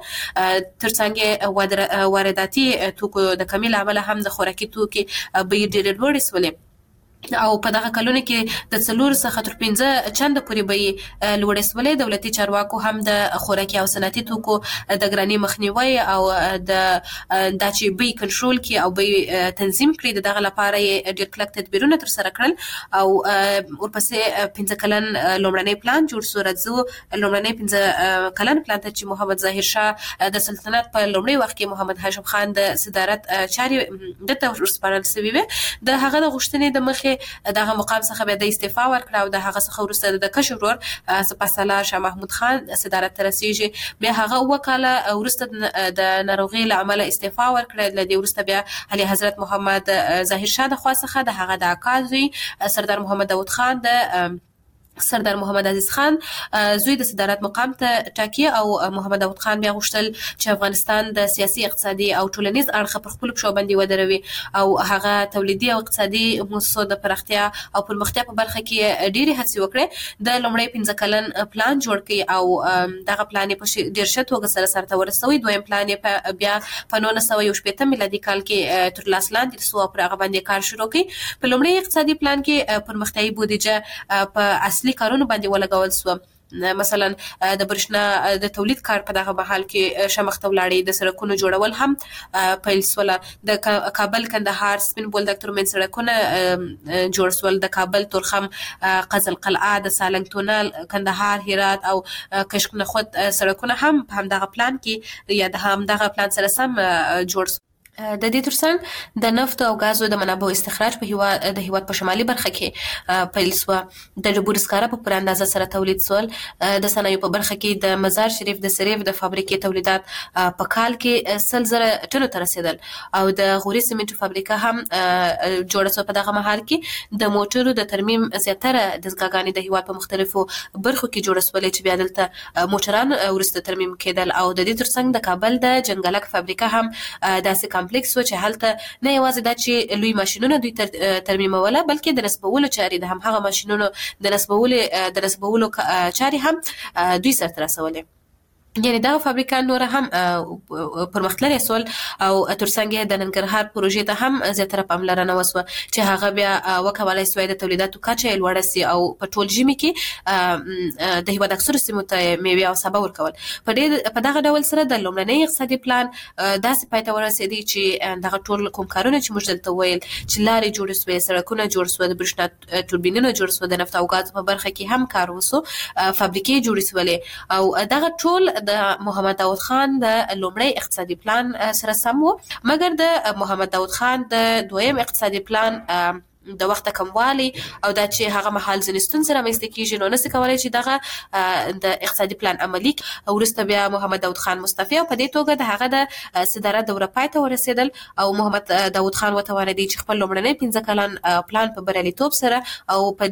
ترڅنګ واردات توکو د کمی له امله هم د خوراکي توکي بیې ډېرې لوړې سولې او په دغه کلونو کې د څلور څخه تر پنځه چنده پورې بیې لوړې سولې. دولتي چارواکو هم د خوراکي او صنعتي توکو د ګرانۍ مخنیوی او د دا چې بیې کنټرول کړي او بیې تنظیم کړي د دغه لپاره یې ډېر کلک تدبیرونه ترسره کړل او ورپسې پنځه کلن لومړنی پلان جوړ شو. راځو لومړنی پنځه کلن پلان ته چې محمد ظاهر شاه د سلطنت په لومړي وخت کې محمد هاشم خان د صدارت چارې دته ورسپارل شوې وې. د هغه د غوښتنې د مخې دغه مقام څخه به د استعفا ورکړه او د هغه څخه وروسته د کشر ورور سپاسالار شاه محمود خان صدارت ته رسیږي. بیا هغه اووه کاله وروسته د ناروغۍ له امله استعفا ورکړه. له دې وروسته بیا علي حضرت محمد ظاهر شاه د خوا څخه د هغه د اکا زوی سردار محمد داود خان د سردار محمد عزیز خان زوی د صدارت مقام ته ټاکي او محمد داود خان بیا غوښتل چې افغانستان د سیاسي، اقتصادي او ټولنیز اړخه پر خپل پښو باندې ودروي او هغه تولیدي او اقتصادي موسسو د پراختیا او پرمختیا په برخه کې ډېرې هڅې وکړې. د لومړی پنځه کلن پلان جوړ کړي او دغه پلان یې په ډېر ښه توګه سره سرته ورسوي. دویم پلان یې بیا په نولس سوه یو شپېته میلادي کال کې تر لاس لاندې شو او پر هغه باندې کار شروع کړي. په لومړي اقتصادي پلان کې پرمختیایي بودیجه په اصلي کارونو باندې ولګول شو مثلا د برېښنا د تولید کار په دغه مهال کې شمخ ته ولاړې، د سړکونو جوړول هم پیل سوله، د کابل کندهار سپین بولدک ترمنځ سړکونه جوړ سول، د کابل تورخم قزل قلعه، د سالنګ تونل کندهار هرات او کشک نخود سړکونه هم په همدغه پلان کې یا د همدغه پلان سره سم جوړ. د دې ترڅنګ د نفت او غازو د منابعو استخراج په هیواد د هیواد په شمالي برخه کې پیل سو، د ډبرو سکاره په پوره اندازه سره تولید سول، د صنایعو په برخه کې د مزار شریف د سریف د فابریکې تولیدات په کال کې سل زره ټنو ته رسیدل او د غوري سیمنټو فابریکه هم جوړه سو. په دغه مهال کې د موټرو د ترمیم زیاتره دستګاګانې د هیواد په مختلفو برخو کې جوړه سولې چې بیا دلته موټران ورسته ترمیم کېدل او د دې ترڅنګ د کابل د جنګلک فابریکه هم داسې کمپلیکس و چې هلته نه یوازې دا چې لوی ماشینونه دوی تر ترمیموله بلکې د نسبولو چارې د همهغه ماشینونو د نسبولو د نسبولو چارې هم دوی سرته رسولې. یعنی دا فابریکه نور هم پرمختللې سول او ترڅنګ د ننګرهار پروژې ته هم زیاتره پاملرنه وسوه چې هغه بیا وکولای سوی د تولیداتو کچه لوړه سي او په ټول ژمي کې د هیواد اکثر سیمو ته میوه او سبا ورکول. په دې په دغه ډول سره د لومړنۍ اقتصادي پلان داسې پای ته ورسېدی چې دغه ټول کوم کارونه چې موږ دلته ویل چې لارې جوړې سوې، سړکونه جوړ سوه، د برېښنا توربینونه جوړ سوه، د نفت او ګاز په برخه کې هم کار وسو، فابریکې جوړې سولې او دغه ټول د محمد داود خان د لومړی اقتصادي پلان سره سم و. مګر د محمد داود خان د دویم اقتصادي پلان د وخت کموالی او دا چې هغه محل ځنستون سره مېسته کیږي نو نسي کولای چې دغه د اقتصادي پلان عملی ورسته بیا محمد داود خان مستعفی او په دې توګه د هغه د صدارت دوره پای ته ورسېدل او محمد داود خان وتوانېدی چې خپل لومړنی پنځه کلن پلان په بریالیتوب سره او په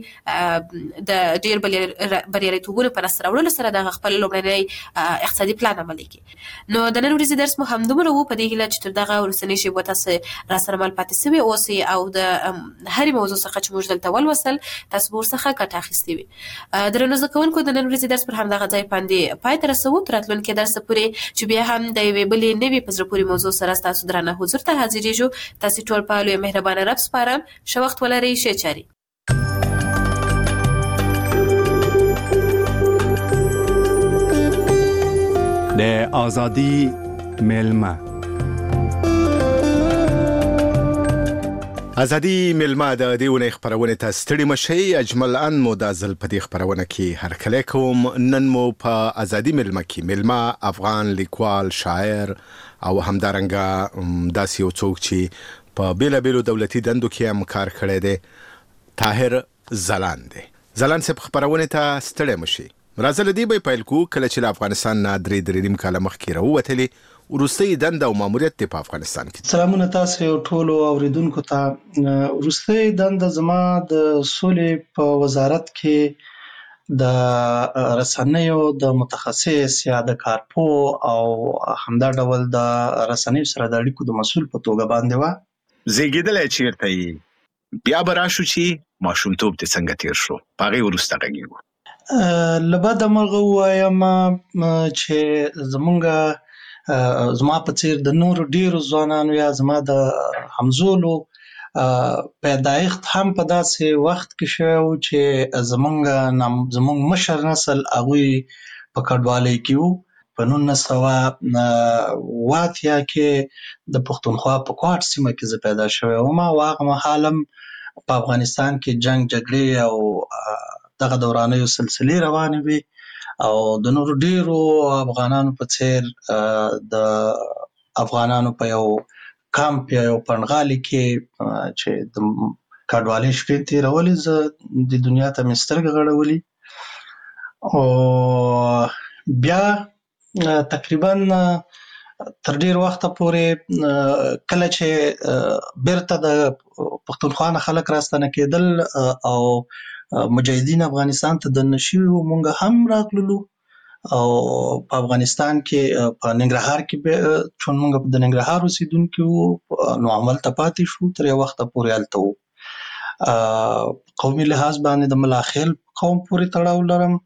ډېرې د ډېر بریالیتوبونو په لاسته راوړلو سره د خپل لومړنی اقتصادي پلان عملي کړي. نو د نن ورځې درس مو همدومره و، په دې هیله چې تر دغه وروستنۍ شېبو تاسو راسره مل پاتې سوي اوسئ او د هرې موضوع څخه چې موږ دلته ولوستل تاسو به ورڅخه ګټه اخیستې وي. درنو زده کوونکو د نن ورځې درس پر همدغه ځای باندې پای ته رسوو، تر راتلونکي درس پورې چې بیا هم د یوې بلې نوې په زړه پورې موضوع سره ستاسو درانه حضور ته حاضرېږو. تاسې ټول په لوی مهربانه رب سپارم. ښه وخت ولرئ، ښې چارې. د آزادی ملمه ازادي ملما د دې ونې خبرونه ته ستړي مشي. اجمل ان مو د ځل په دې خبرونه کې هر کله کوم. نن مو په ازادي ملما کې ملما افغان لیکوال، شاعر او همدارنګه داسې یو څوک چې په بیل بیلو دولتي دندو کې هم کار کړی دی، طاهر ځلاند دی. ځلاند صاحب خبرونه ته ستړي مشي. راځل دی به پیل کو کله چې افغانستان نه درې درې نیم کاله مخکې راووتلې ورستۍ دنده او ماموریت په افغانستان کې. سلامونه تاسو ټول اوریدونکو ته. ورستۍ دنده زما د سولې په وزارت کې د رسنیو د متخصص یا د کارپو او همدا ډول د رسنیو سره د اړیکو د مسؤل په توګه باندې و. زیږیدل چیرته یې بیا براشو چې ماشومتوب ته څنګه تیر شو پاغي ورسته غږیږو. لبد مرغه وایم چې زمونږ زما په څیر د نور ډیرو ځوانانو یا زما د همزولو پیدایښت هم په داسې وخت کې شو چې زمونږ زمونږ مشر نسل هغوی په کډوالۍ کې وو. په نولس سوه اوه اتیا کې د پښتونخوا په کوټ سیمه کې زه پیدا شوی وم او هغه مهال هم په افغانستان کې جنگ جګړې او دغه دورانیو سلسلې روانې وي او د نور ډیرو افغانانو په څیر د افغانانو په یو کامپ یا یو پنډغالي کې چې د کډوالۍ شپې تېرولې، زه د دنیا ته مې سترګې غړولې او بیا تقریبا تر ډیر وخته پورې کله چې بیرته د پښتونخوا نه خلک راستنه کېدل او مجاهدین افغانستان ته د نشیو مونږ هم راغلو او په افغانستان کې په ننګرهار کې چون مونږ د ننګرهار اوسیدونکو وو نو عمل ته پاتې شو تر یو وخت پورې هلته وو. قومي لحاظ باندې د ملاخیل قوم پورې تړاو لرم.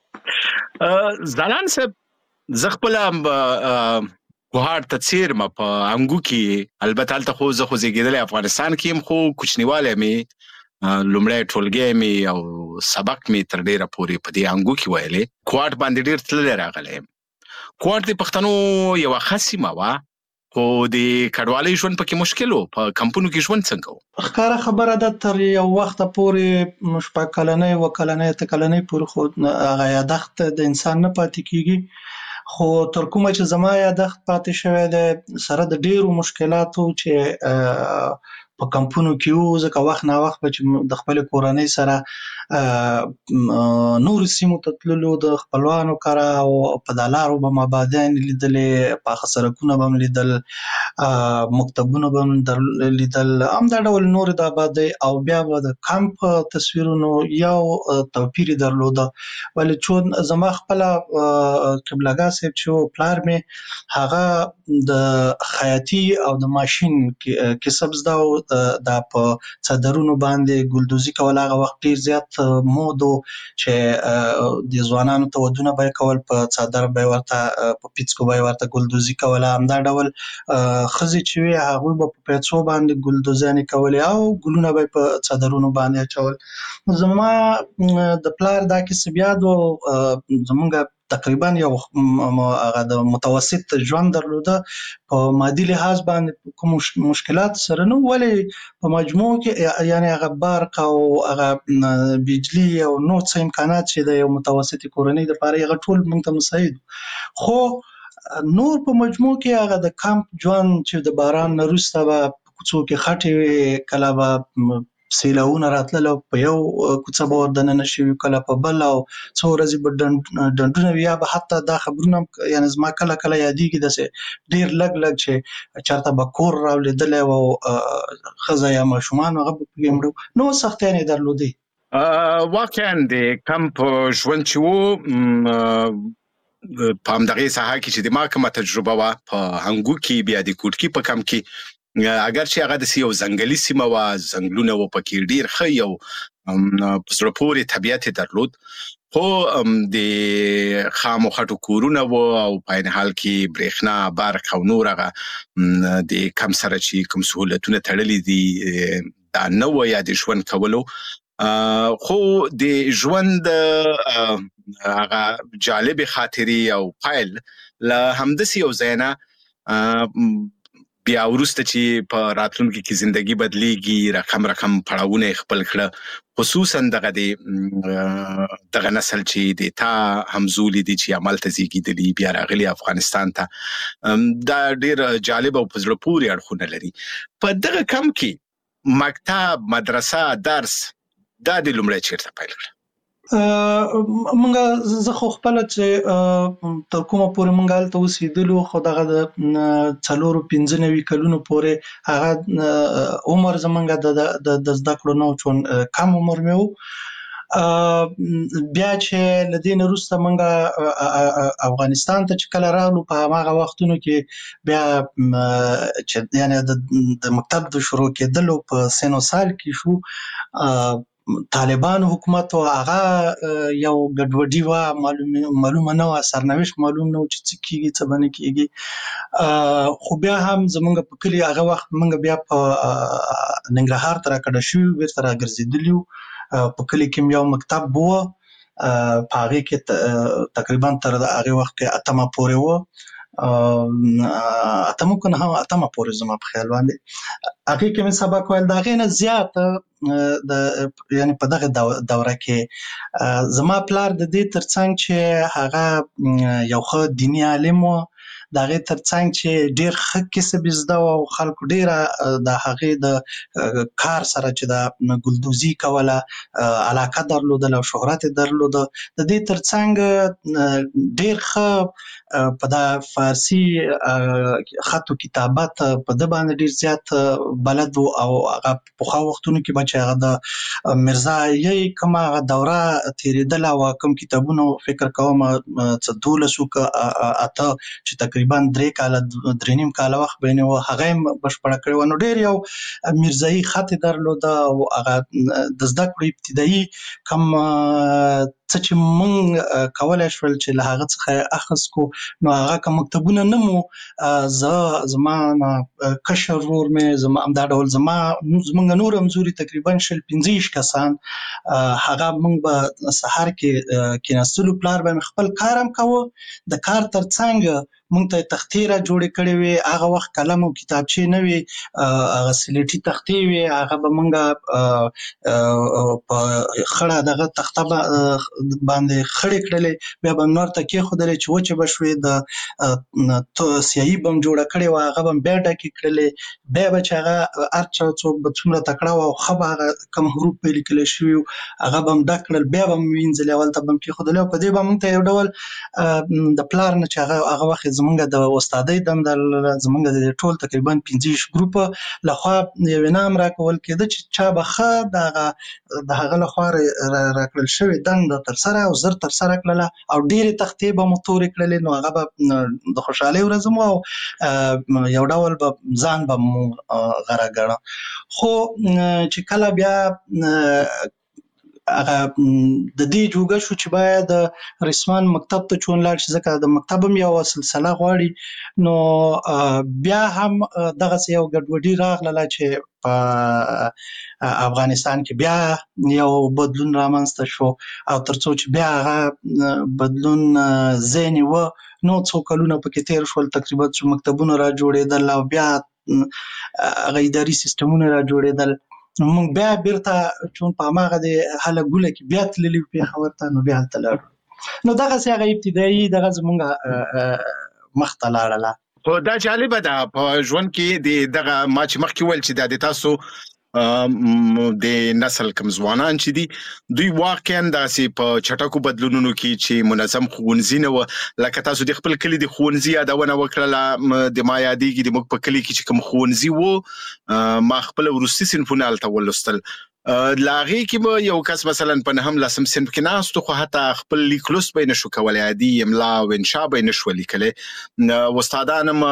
ځلان صاحب زه خپل کوهاټ ته څیرمه په انګو کې، البته هلته خو زه خو زیږېدلی افغانستان کې یم خو کوچنیوالی مې لومړی ټولګی مې او سبق مې تر ډیره پورې په دې انګو کې ویلې. کوټ باندې ډیر تللی راغلی یم. کوټ د پښتنو یوه ښه سیمه وه، خو د کډوالۍ ژوند پکې مشکل و. په کمپونو کې ژوند څنګه و؟ ښکاره خبره ده تر یو وخته پورې شپږ کلنۍ اووه کلنۍ اته کلنۍ پورې خو هغه یادښت د انسان نه پاتې کېږي، خو تر کومه چې زما یادښت پاتې شوی دی سره د ډیرو مشکلاتو چې په کمپونو کې وو، ځکه وخت نا وخت به چې د خپلې کورنۍ سره نورو سیمو ته تللو د خپلوانو کره، او په دا لارو به مابادیانې لیدلې، پاخه سړکونه به م لیدل، مکتبونه به م لیدل، همدا ډول نورې د آبادۍ. او بیا به د کمپ تصویرونو یو توپیر یې درلوده، ولې چون زما خپله قبله‌ګاه صاحب چې و پلار مې هغه د خیاطي او د ماشین کسب زده و، دا په څادرونو باندې ګلدوزي کول. هغه وخت ډیر زیات مود و چې د ځوانانو ته ودونه به یې کول، په څادر به یې ورته، په پیڅکو به یې ورته ګلدوزي کوله. همدا ډول ښځې چې وې هغوی به په پیڅو باندې ګلدوزیانې کولې او ګلونه به یې په څادرونو باندې اچول. زما د پلار دا کسب یاد و. زمونږ تقریبا یو هغه د متوسط ژوند درلوده، په مادي لحاظ باندې کوم مشکلات سره نه، ولې په مجموع کې یعنی هغه برق او هغه بجلی او نور څه امکانات چې د یو متوسطې کورنۍ دپاره هغه ټول موږ ته مساعد. خو نور په مجموع کې هغه د کمپ ژوند چې د باران نه وروسته به په کوڅو کې خټې وې، کله به سیلاونه راتلل او په یو کوڅه به ور دننه شي، کله په بل، او څو ورځې به ډنډونه وي. یا به حتی دا خبرونه یعنې زما کله کله یادېږي داسې ډېر لږ لږ چې چېرته به کور راولېدلی و او ښځه یا ماشومان هغه به پکې مړه، نو سختیانې درلودې. واقعا د کمپ ژوند چې و په همدغې ساحه کې چې د ما کومه تجربه وه په هنګو کې، بیا د کوټکي په کمپ کې، اگر چې هغه داسې یو ځنګلي سیمه وه، ځنګلونه وو پکې، ډېر ښه یو په زړه پورې طبیعت یې درلود، خو د خامو خټو کورونه وو او په عین حال کې برېښنا، برق او نور هغه د کم سره چې کوم سهولتونه تړلي دي دا نه وه یا د ژوند کولو. خو د ژوند هغه جالبې خاطرې او پایل له همداسې یو ځای نه بیا وروسته چې په راتلونکي کې زندگی بدلیږي، رقم رقم پړاوونه یې خپل کړه، خصوصا دغه د دغه نسل چې د تا همزولي دي چې همالته زیږېدلي، بیا راغلي افغانستان ته، دا ډېر جالب او په زړه پورې اړخونه لري. په دغه کم کې مکتب، مدرسه، درس دا د لومړی چېرته پیل کړه؟ مونږ زه خو خپله چې تر کومه پورې مونږ هلته اوسېدلو، خو دغه د څلورو پنځه نوي کلونو پورې هغه عمر زمونږ د زده کړو نه و، چون کم عمر مې و. بیا چې له دې نه وروسته مونږ افغانستان ته چې کله راغلو، په هماغه وختونو کې بیا چې یعنې د مکتب د شروع کېدلو په سن و سال کې شو، طالبانو حکومت و، هغه یو ګډوډي وه، معلومه نه وه، سرنوشت معلوم نه و چې څه کېږي څه به نه کېږي. خو بیا هم زمونږ په کلي هغه وخت مونږ بیا په ننګرهار ته راکډه شوي وو، بېرته راګرځېدلي وو. په کلي کې م یو مکتب و، په هغې کې تقریبا تر هغې وخت کې اتمه پورې و، اتمه که نه اتمه پورې زما په خیال باندې. هغې کې مې سبق ویل. د هغې نه زیات د یعنې په دغه دوره کې زما پلار د دې ترڅنګ چې هغه یو ښه دیني عالم و، د هغې ترڅنګ چې ډېر ښه کسب یې زده و او خلکو ډېره د هغې د کار سره چې د ګلدوزي کوله علاقه درلودله او شهرت یې درلوده. د دې ترڅنګ ډېر ښه په دا فارسي خط و کتابت په ده باندې ډېر زیات بلد و، او هغه پخوا وختونو کې به چې هغه د مرزایي کومه هغه دوره تېرېدله او کوم کتابونه فکر کوم څه دولس و که اته چې تقریبا تقریبا درې کاله درې نیم کاله وخت به یې و هغه هم بشپړه کړې وه. نو ډېر یو میرزایي خط یې درلوده او هغه د زده کړو ابتدایي کوم څه چې مونږ کولی شول چې له هغه څخه یې اخذ کړو نو هغه که مکتبونه نه مو زه زما کشر ورور مې زما همدا ډول زما زمونږ نور همزوري تقریبا شل پنځه ویشت کسان هغه مونږ به سهار کې کېناستلو پلار به مې خپل کار هم کوه د کار تر څنګ مونږ ته تختې را جوړې کړې وې. هغه وخت قلم او کتابچې نه وې، هغه سلیټي تختې وې، هغه به مونږ په خړه دغه تخته باندې خړې کړلې، بیا به مې ورته کېښودلې چې وچې به شوې، د سیاهي به مې جوړه کړې وه هغه به مې بیا ډکې کړلې، بیا به چې هغه هر چا څوک به څومره تکړه وه او ښه به هغه کوم حروف به یې لیکلی شوي وو هغه به مې ډک کړل، بیا به مې وینځلې، هلته به مې کېښودلې او په دې به مونږ ته یو ډول د پلار نه چې هغه هغه وخت زمونږ د استادۍ دنده زمونږ د ټول تقریبا پنځه ویشت ګروپه لخوا یو انعام راکول کېده چې چا به ښه د هغه د هغه لخوا راکړل شوې دنده ترسره او زر ترسره کړله او ډېرې تختې به مو تورې کړلې نو هغه به د خوشحالۍ ورځ مو او یو ډول به ځان به مو غره ګڼه. خو چې کله بیا هغه د دې جوګه شو چې باید رسمان مکتب ته چون لاړ شي ځکه د مکتب هم یوه سلسله غواړي، نو بیا هم دغسې یو ګډوډي راغله چې په افغانستان کې بیا یو بدلون رامنځته شو او تر څو چې بیا هغه بدلون ځای نیوه نو څو کلونه پکې تېر شول تقریبا چې مکتبونه را جوړېدل او بیا هغه اداري سیستمونه را جوړېدل. مونږ بیا بیرته چون په هماغه د هله ګوله کې بیا تللي وو پېښور ته نو بیا هلته لاړو نو دغسې هغه ابتدایي دغه زمونږ مخته لاړله. خو دا جالبه ده په ژوند کې د دغه ما چې مخکې ویل چې دا د تاسو د نسل کم ځوانان چې دي دوی واقعا داسې په چټکو بدلونونو کې چې منظم ښوونځي نه وه لکه تاسو د خپل کلي د ښوونځي یادونه وکړله د ما یادېږي د موږ په کلي کې چې کوم ښوونځي وو ما خپله وروستي صنفونه هلته ولوستل له هغې کې به یو کس مثلا په نهم لسم صنف کې ناست خو حتی خپل لیک لوست به یې نه شو کولی عادي املا او انشا به یې نه شوه لیکلی استادان هم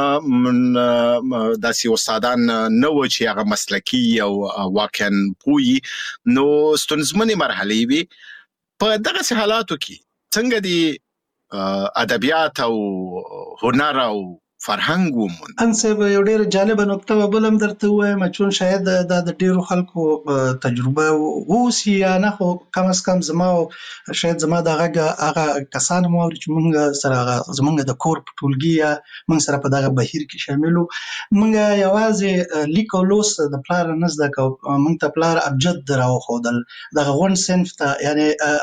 داسې استادان نه وو چې هغه مسلکي او واقعا پوهي نو ستونزمنې مرحلې وي. په دغسې حالاتو کې څنګه د ادبیات او هنر او فرهنګ وموند؟ انصب یو ډېره جالبه نکته به بل هم درته ووایم چون شاید دا د ډېرو خلکو تجربه واوسي یا نه خو کم از کم زما شاید زما د غږ هغه کسان هم واوري چې مونږ سره هغه زمونږ د کور په ټولګي یا مونږ سره په دغه بهیر کې شامل وو. مونږ یوازې لیک او لوست د پلار نه زده کوو، مونږ ته پلار ابجد راوښودل دغه غونډ صنف ته یعنې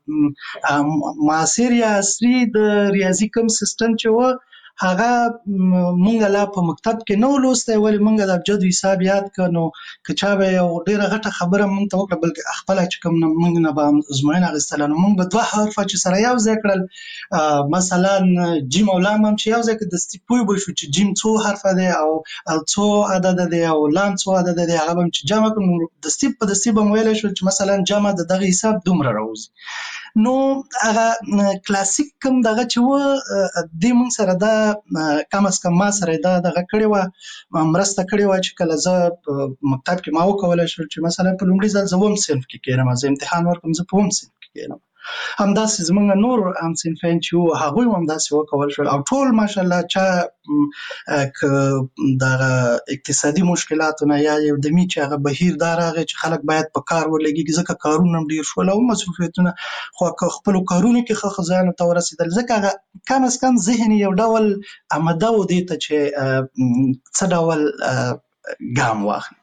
هغه معاصر یا عصري د ریاضي کوم سیستم چې و هغه مونږ لا په مکتب کې نه ولوستی ولې مونږ د ابجد حساب یاد کړ نو که چا به یو ډېره غټه خبره مونږ ته وکړه بلکې خپله چې کوم مونږ نه به ازموینه اخیستله نو مونږ به دوه حرفه چې سره یو ځای کړل مثلا جیم او لام هم چې یو ځای کې دستي پوه به شو چې جیم څو حرفه دی او څو عدده دی او لام څو عدده دی هغه به هم چې جمع کړو دستي په دستي به مو ویلی شو چې مثلا جمع د دغه حساب دومره راوځي. نو هغه کلاسیک کوم دغه چې و دې مونږ سره دا کم از کم ما سره دا دغه کړې وه مرسته کړې وه چې کله زه په مکتب کې ما وکولی شول چې مثلا په لومړي ځل زه اووم صنف کې کښېنم زه امتحان ورکړم زه په اووم صنف کې کښېنم همداسې زمونږ نور همصنفیان چې وو هغوی هم همداسې وکول شول او ټول ماشاءالله چا که دغه اقتصادي مشکلاتو نه یا یو دمي چې هغه بهیر دا راغی چې خلک باید په کار ولګېږي ځکه کارونه هم ډېر شول او مصروفیتونه خو که خپلو کارونو کې ښه ښځیانو ته ورسېدل ځکه هغه کم از کم ذهن یو ډول آمده و دې ته چې څه ډول ګام واخلي.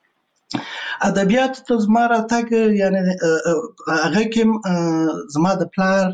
ادبیاتو ته زما راتګ یعنی هغه کې زما د پلار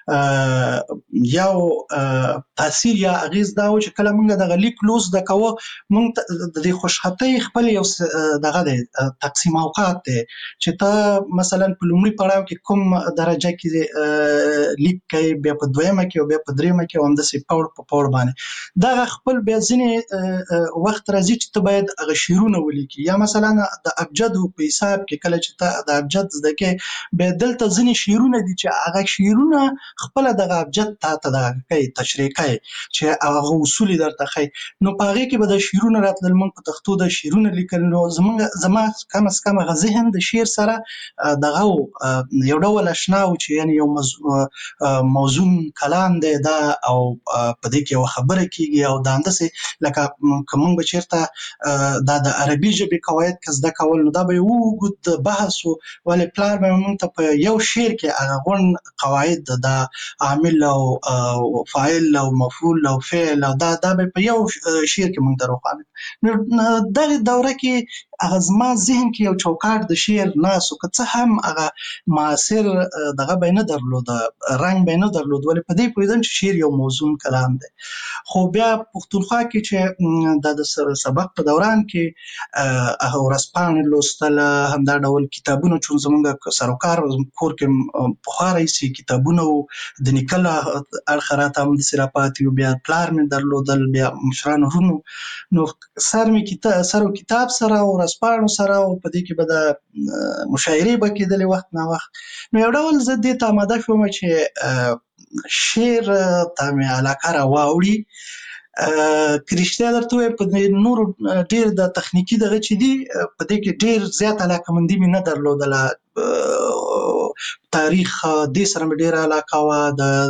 یو تاثیر یا اغیز دا و چې کله مونږ دغه لیک لوست زده کوو مونږ ته د دې خوشخطۍ خپل یو دغه دی تقسیم اوقات دی چې ته مثلا په لومړي پړاو کې کوم درجه کې لیک کوي بیا په دویمه کې او بیا په دریمه کې او همداسې پوړ په پوړ باندې دغه خپل بیا ځینې وخت راځي چې ته باید هغه شعرونه ولیکي یا مثلا د ابجدو په حساب کې کله چې ته د ابجد زده کوې بیا دلته ځینې شعرونه دي چې هغه شعرونه خپل دغه ابجد ته ته دغه کوي تشریح کوي چې هغه اصول درته ښیي. نو په هغې کې به د شعرونه راتلل، موږ په پښتو د شعرونه لیکل. نو زمونږ زما کم از کم هغه ذهن د شعر سره دغه یو ډول اشنا و چې یعنې یو موزون کلام دی دا، او په دې کې یوه خبره کېږي او دا همداسې لکه که موږ به چېرته دا د عربي ژبې قواعد که زده کول نو دا به یو اوږد بحث و، ولې پلار به موږ ته په یو شعر کې هغه غونډ قواعد د عامل او فاعل او مفعول او فعل او دا دا به په یو شعر کې موږ ته روښانه. نو دغې دوره کې هغه زما ذهن کې یو چوکاټ د شعر ناست و، که څه هم هغه معاصر دغه به یې نه درلوده، رنګ به یې نه درلود، ولې په دې پوهېدم چې شعر یو موزون کلام دی. خو بیا پښتونخوا کې چې دا د سبق په دوران کې هغه ورځپاڼې لوستله، همدا ډول کتابونه چې زمونږ سروکار کور کې پخوا راهیسې کتابونه و، د نیکه له اړخه راته همداسې راپاتې وو. بیا پلار مې درلودل، بیا مشرانو ورونو، نو سر مې سر و کتاب سره او ورځپاڼو سره، او په دې کې به د مشاعرې به کېدلې وخت نا وخت. نو یو ډول زه دې ته آماده شوم چې شعر ته مې علاقه را واوړي. که رښتیا درته ووایم په نورو ډېر د تخنیکي دغه چې دي په دې کې ډېر زیات علاقهمندي مې نه درلودله. تاریخ دې سره مې ډېره علاقه وه،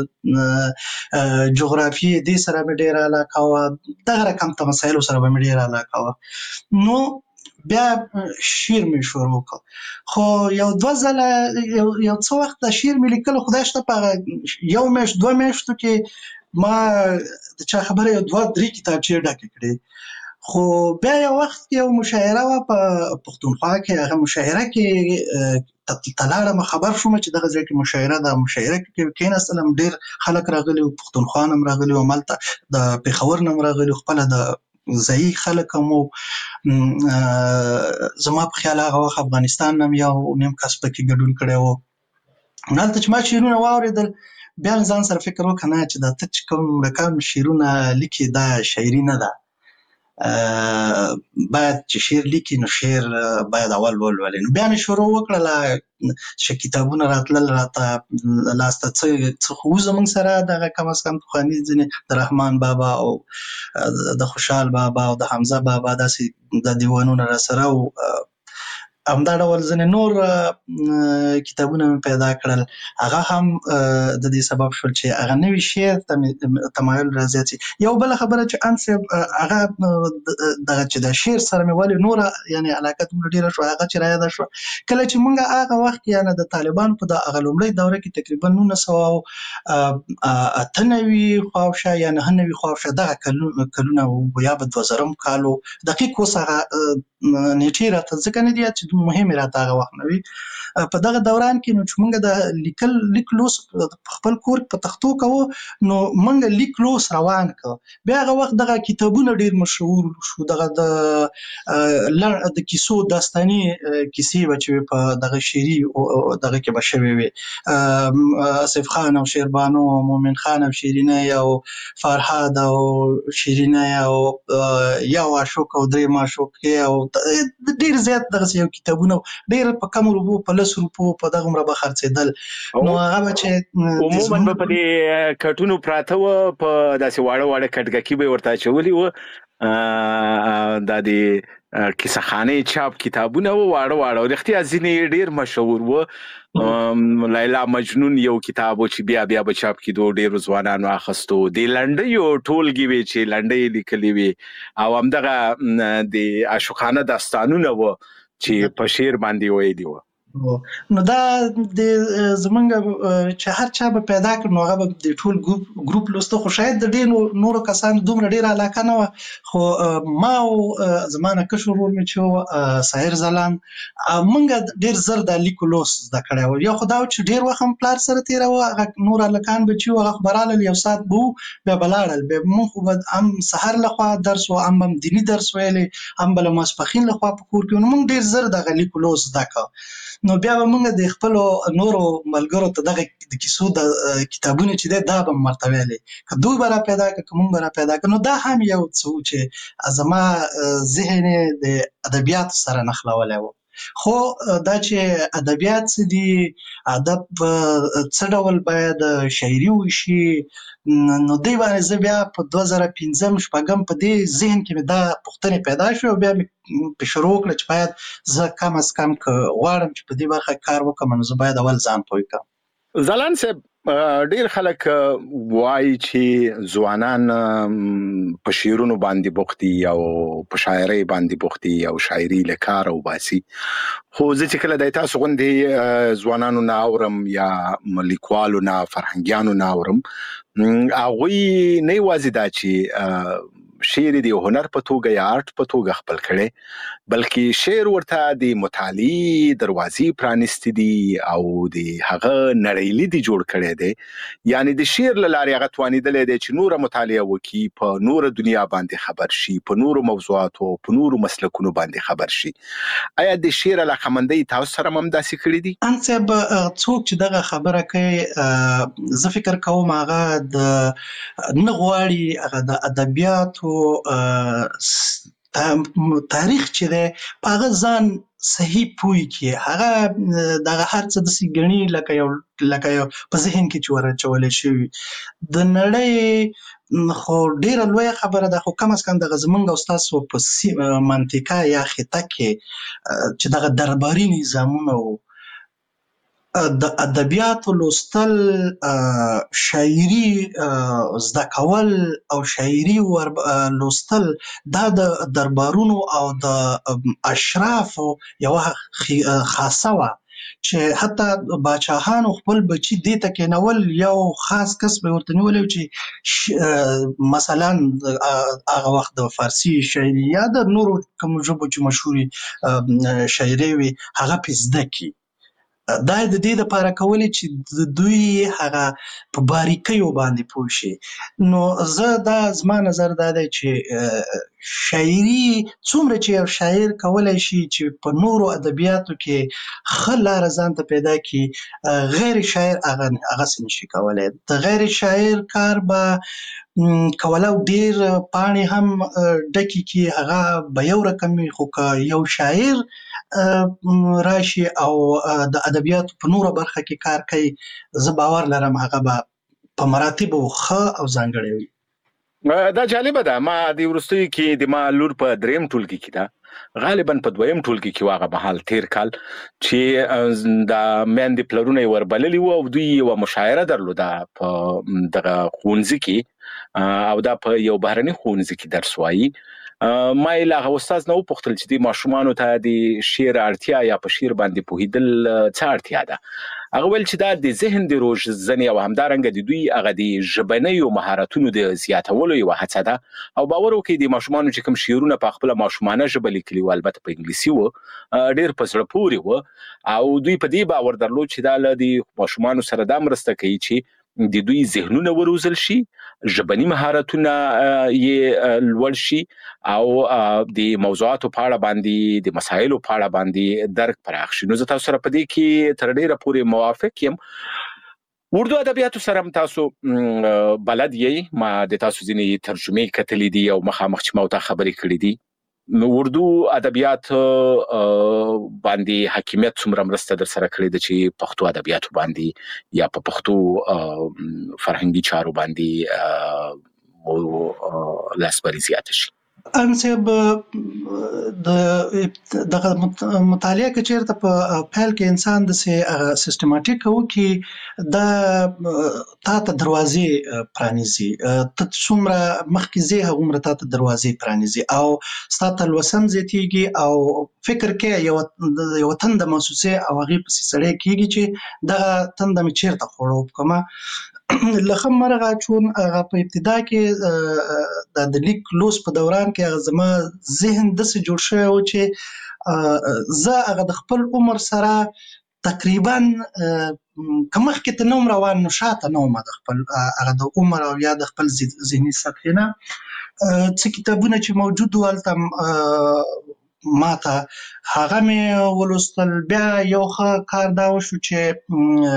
د جغرافیې دې سره مې ډېره علاقه وه، دغه رقم ته مسایلو سره به مې ډېره علاقه وه. نو بیا شعر مې شروع کړ، خو یو دوه ځله یو یو څه وخت د شعر مې لیکلو، خدای شته په هغه یو میاشت دوه میاشتو کې ما د چا خبره یو دوه درې کتابچې ډکې کړې. خو بیا یو وخت کې یو مشاعره وه په پښتونخوا کې، هغه مشاعره کې ته لاړم، خبر شوم چې دغه ځای کې مشاعره ده. مشاعره کې کېناستلم، ډېر خلک راغلي وو، پښتونخوا نه هم راغلي وو، هملته د پېښور نه هم راغلي وو، خپله د ځایي خلک هم وو. زما په خیال هغه وخت افغانستان نه هم یو نیم کس پکې ګډون کړی وو. نو هلته چې ما شعرونه واورېدل، بیا مې ځان سره فکر وکړ نه چې دا ته چې کوم رقم شعرونه لیکې دا شاعري نه ده، باید چې شعر لیکي نو شعر باید اول ولولې. نو بیا مې شروع وکړله چې کتابونه راتلل راته لاسته، څه څه خو زموږ سره دغه کم از کم پخواني ځینې د رحمان بابا او د خوشحال بابا او د حمزه بابا داسې د دیوانونه راسره وو. همدا ډول ځینې نور کتابونه مې پیدا کړل، هغه هم د دې سبب شول چې هغه نوي شعر ته مې تمایل رازیات شي. یو بله خبره چې ان صاحب هغه دغه چې د شعر سره مې ولې نوره یعنې علاقه دومره ډېره شوه، هغه چې رایاده شوه کله چې موږ هغه وخت کې یعنې د طالبانو په د هغه لومړۍ دوره کې تقریبا نولس سوه اته نوي خواوشا یا نهه نوي خواوشا دغه کلونه وو، یا به دوه زرم کال وو، دقیق اوس هغه نیټې راته ځکه نه دي یاد چې مهمې راته هغه وخت نه وي. په دغه دوران کې نو چې موږ د لیکل لیک لوس په خپل کور په تختو کوو، نو موږ لیک لوس روان کړ. بیا هغه وخت دغه کتابونه ډېر مشهور شو، دغه د د کیسو داستاني کیسې به چې په دغه شعري دغه کې به شوې وې، آصف خان او شیربانو او مومن خان او شیرینۍ او فرهاد او شیرینۍ او یو عاشق او درېیم عاشقې او ډېر زیات دغسې یو کتابونه ډېر په کمو روپو په لس روپو په دغه عمره به خرڅېدل. نو هغه به چې عموما به په دې کټونو پراته وه، په داسې واړه واړه کټګکي به یې ورته اچولي وه، دا د کیسه خانې چاپ کتابونه وه واړه واړه، رښتیا ځینې ډېر مشهور وه. لیلا مجنون یو کتاب و چې بیا بیا به چاپ کېدو، ډېرو ځوانانو اخیستو. د لنډیو ټولګې وې چې لنډۍ لیکلې وې، او همدغه د عاشقانه داستانونه وه چې په شعر باندې ویلي وه. نو دا د زمونږ چې هر چا به پیدا کړ نو هغه به د ټول ګروپ لوسته، خو شاید د ډېرو نورو کسانو دومره ډېره علاقه نه وه. خو ما او زما نه کشر ورور مې چې و ساحر ځلاند، موږ ډېر زر د لیکو لوست زده کړی و. یو خو دا و چې ډېر وخت هم پلار سره تېراوه، هغه نور هلکان به چې وو هغه خو به رالل یو ساعت به وو بیا به لاړل، بیا موږ خو به هم سهار لخوا درس و، هم به دیني درس ویلی، هم به له ماسپښین لخوا په کور کې. نو موږ ډېر زر دغه لیکو لوست زده کړ. نو بیا به موږ د خپلو نورو ملګرو ته دغه د کیسو د کتابونه چې دی دا به مو ورته ویلې، که دوی به را پیدا کړه که موږ به را پیدا کړه. نو دا هم یو څه و چې زما ذهن یې د ادبیاتو سره نښلولی و. خو دا چې ادبیات څه دي، ادب څه ډول باید شاعري وشي، نو دی باندې زه بیا په دوه زره پنځم شپږم په دې ذهن کې مې دا پوښتنې پیدا شوې او بیا مې په شروع کړه چې باید زه کم از کم که غواړم چې په دې برخه کار وکړم نو زه باید اول ځان پوه کړم. ځلاند صاحب، ډیر خلک وایي چې ځوانان په شعرونو باندې بوخت دي او په شاعرۍ باندې بوخت دي او شاعري له کاره وباسي، خو زه چې کله د تاسو غوندې ځوانانو نه اورم یا لیکوالو نه فرهنګیانو نه اورم، هغوی نه یوازې دا چې شعر دی هنر په توګه یا آرټ په توګه خپل کړي، بلکې شعر ورته د مطالعې دروازې پرانیستې دي او د هغه نړۍ لیدي جوړ کړی دی. یعنی د شعر له لارې هغه توانېدلی دی چې نوره مطالعه وکړي، په نوره دنیا باندې خبر شي، په نورو موضوعاتو په نورو مسلکونو باندې خبر شي. آیا د شعر علاقمندۍ تاسو سره هم داسې کړي دي؟ ان صاحب، څوک چې دغه خبره کوي زه فکر کوم هغه د نه غواړي هغه د ادبیاتو تاریخ چې دی په هغه ځان صحیح پوی کې، هغه دغه هر څه داسې ګڼي لکه یو لکه یو په ذهن کې چې ورچولی شوي. د نړۍ خو ډیره لویه خبره ده، خو کم از کم دغه زمونږ او ستاسو په منطقه یا خطه کې چې دغه درباري نظامونه وو، د ادبیاتو لوستل، شاعري زده کول او شاعري لوستل دا د دربارونو او د اشرافو یوه خاصه وه چې حتی باچاهانو خپل بچي دې ته کېنول، یو خاص کس به ورته نیولی چې مثلا هغه وخت د فارسي شاعري یا د نورو کومو ژبو چې مشهورې شاعرۍ وي هغه پې زده کړي. دا د دې لپاره کولی چې د دوی هغه په باریکیو باندې پوه شي. نو زه دا زما نظر دا دی چې شاعري څومره چې یو شاعر کولی شي چې په نورو ادبیاتو کې ښه لاره ځان ته پیدا کړي، غیر شاعر هغه هغسې نشي کولی. د غیر شاعر کار به کولو ډیر پاڼې هم ډکې کړي، هغه به یو رقم وي، خو که یو شاعر راشي او د ادبیاتو په نوره برخه کې کار کوي، زه باور لرم هغه به په مراتبو ښه او ځانګړی وي. دا جالبه ده. ما د وروستیو کې د ما لور په دریم ټولګي کې ده، غالبا په دویم ټولګي کې هغه مهال تیر کال چې د میندې پلرونه یې وربللي وو او دوی یوه مشاعره درلوده په دغه ښوونځي کې او دا په یو بهرني ښوونځي کې درس وایي. ما یې له هغه استاد نه وپوښتل چې د ماشومانو ته د شعر اړتیا یا په شعر باندې پوهېدل څه اړتیا ده. هغه ویل چې دا د ذهن د روزنې او همدارنګه د دوی هغه د ژبنیو مهارتونو د زیاتولو یوه هڅه ده. او باور وکړئ د ماشومانو چې کوم شعرونه په خپله ماشومانه ژبه لیکلي وو، البته په انګلیسي وو، ډېر په زړه پورې وو او دوی په دې باور درلود چې دا له د ماشومانو سره دا مرسته کوي چې د دوی ذهنونه وروزل شي، ژبني مهارتونه یې لوړ شي او د موضوعاتو په اړه باندې، د مسایلو په اړه باندې درک پراخ شي. نو زه تاسو سره په دې کې تر ډیره پورې موافق یم. اردو ادبیاتو سره هم تاسو بلد یې، ما د تاسو ځینې ترجمې کتلې دي او مخامخ چې ما ورته خبرې کړې دي. نو اردو ادبیات باندې حاکمیت څومره مرسته در سره کړې ده چې پښتو ادبیاتو باندې یا په پښتو فرهنګي چارو باندې لاسبري زیاته شي؟ ان صاحب، دغه مطالعه که چېرته په پیل کې انسان داسې سیستماټیک وکړي، دا تا ته دروازې پرانیزي. ته څومره مخکې ځې هغومره تا ته دروازې پرانیزي او ستا تلوسه هم زیاتېږي او فکر کې یوه یوه تنده محسوسې او هغې پسې سړی کېږي چې دغه تنده مې چېرته خوړه وکړمه. له ښه مرغه چون هغه په ابتدا کې د لیک لوست په دوران کې هغه زما ذهن داسې جوړ شوی و چې زه هغه د خپل عمر سره تقریبا که مخکې ته نه وم روان نو شاته نه وم د خپل هغه د عمر او یا د خپل ذهني سطحې نه. څه کتابونه چې موجود وو هلته ما ته هغه مې ولوستل. بیا یو ښه کار دا وشو چې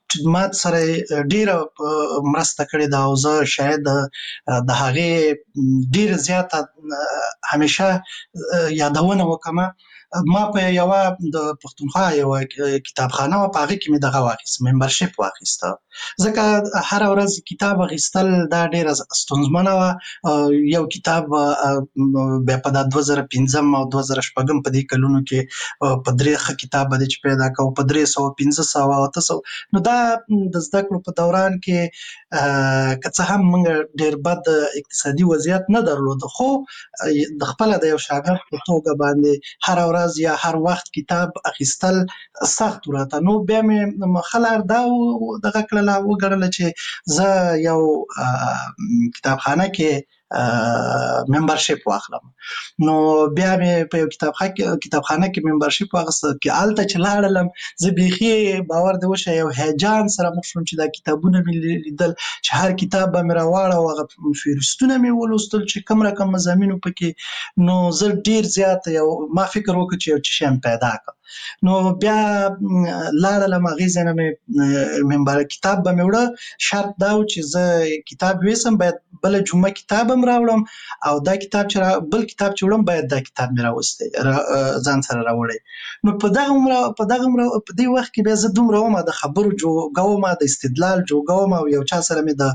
چې ما سره ډیره مرسته کړې ده او زه شاید د هغې ډیره زیاته همیشه یادونه وکم. ما په یو د پښتونخوا یو کتابخانه و، په هغې کې مې دغه واخیست، ممبرشپ واخیسته، ځکه هره ورځ کتاب اخیستل دا ډیره ستونزمنه وه. یو کتاب بیا په دا دوه زره پنځم او دوه زره شپږم په دې کلونو کې په درې ښه کتاب به دی چې پیدا کوو په درې سوه پنځه سوه اته سوه. نو دا د زده کړو په دوران کې که څه هم موږ ډیر بد اقتصادي وضعیت نه درلوده، خو د خپله د یو شاګرد په توګه باندې هره ورځ یا هر وخت کتاب اخیستل سخت راته. نو بیا مې خلار دا دغه کړله وګڼله چې زه یو کتابخانه کې ممبرشپ واخلم. نو بیا مې په یو کتابخانه کې ممبرشپ واخیسته، کې هلته چې لاړلم زه بیخي باور دې وشه یو هیجان سره مخ شوم چې دا کتابونه مې لیدل، چې هر کتاب به مې راواړه او هغه فهرستونه مې ولوستل چې کوم رقم مضامینو پکې. نو زه ډیر زیات یو ما فکر وکړ چې یو څه شی پیدا کړم. نو بیا لاړلم هغې ځای نه مې ممبر کتاب به مې وړه، شرط دا و چې زه کتاب ویسم باید بله جمعه کتاب هم راوړم او دا کتاب چې بل کتاب چې وړم باید دا کتاب مې راوستی ځان سره راوړی. نو په دغه عمره په دغه عمره په دې وخت کې بیا زه دومره ومه د خبرو جوګه ومه، د استدلال جوګه ومه، او یو چا سره مې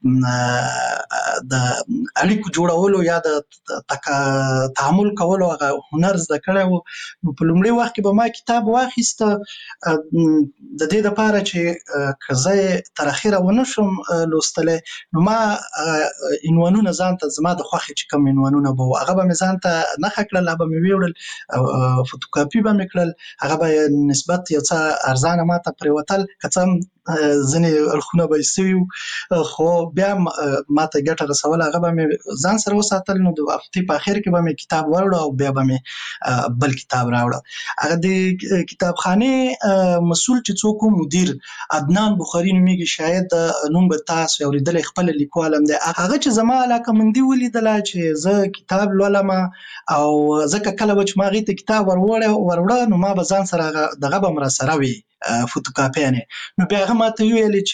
د د اړیکو جوړولو یا د تعامل کولو هغه هنر زده کړی و. نو په لومړي وخت کې به ما کتاب واخیسته د دې دپاره چې که زه یې تر اخره ونه شم لوستلی، نو ما عنوانونه ځان ته زما د خوښې چې کوم عنوانونه به وو هغه به مې ځان ته نښه کړل، هغه به مې ویوړل، فوتوکاپي به مې کړل، هغه به نسبت یو څه ارزانه ما ته پرېوتل، که څه هم ځینې اړخونه به یې سوي وو، خو بیا ما ته ګټه رسوله، هغه به مې ځان سره وساتل. نو د هفتې په اخر کې به مې کتاب وروړه او بیا به مې بل کتاب راوړه. هغه د کتابخانې مسؤل چې څوک و، مدیر عدنان بخاري نومیږي، شاید نوم به تاسو اورېدلی، خپله لیکوال هم دی. هغه چې زما علاقهمندي ولیدله چې زه کتاب لولم او ځکه کله به چې ما هغې ته کتاب وروړه نو ما به ځان سره دغه به م راسره وي فوتوکاپیانې. نو بیا هغه ما ته وویلې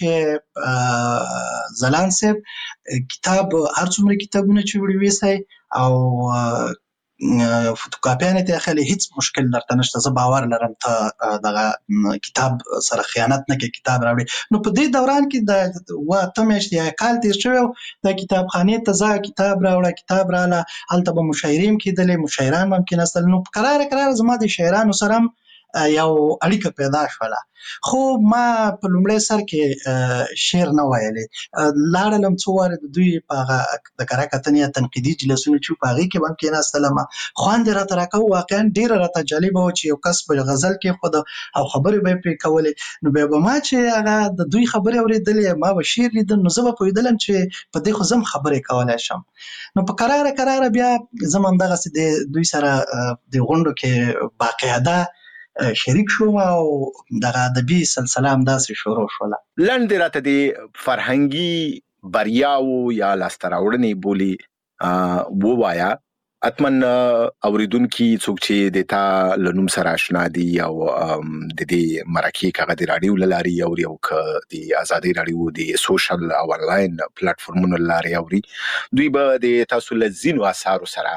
چې ځلاند صاحب کتاب هر څومره کتابونه چې وړي ویسئ او فوتوکاپیانې ته اخلي هیڅ مشکل درته نشته، زه باور لرم ته دغه کتاب سره خیانت نه کوې، کتاب راوړې. نو په دې دوران کې د اوه اته میاشتې یا کال تېر شوی و، دا کتابخانې ته ځه کتاب راوړه، کتاب راغله، هلته به مشاعرې هم کېدلې، مشاعران به هم کېناستل. نو په کراره کراره زما د شاعرانو سره هم یو اړیکه پیدا شوله، خو ما په لومړی سر کې شعر نه ویلې. لاړلم څو وارې د دوی په هغه د کره کتنې یا تنقیدي جلسونه چې په هغې کې به هم کېناستلم، خوند یې راته راکاوه، واقعا ډېره راته جالبه وه چې یو کس به غزل کېښوده او خبرې به یې پرې کولې. نو بیا به ما چې هغه د دوی خبرې اورېدلې، ما به شعر لیدل، نو زه به پوهېدلم چې په دې خو زه هم خبرې کولی شم. نو په کراره کراره بیا زه هم همدغسې د دوی سره د غونډو کې باقاعده شریک شوم او دغه ادبي سلسله همداسې شروع شوله. لنډ دې راته د فرهنګي بریاو یا لاسته راوړنې بولي ووایه. حتمن اوریدونکي څوک چې د تا له نوم سره اشنا دي او د دې مرکې که هغه د راډیو له لارې اوري او که د ازادۍ راډیو د سوشل او انلاین پلیټفورمونو له لارې اوري، دوی به د تاسو له ځینو اثارو سره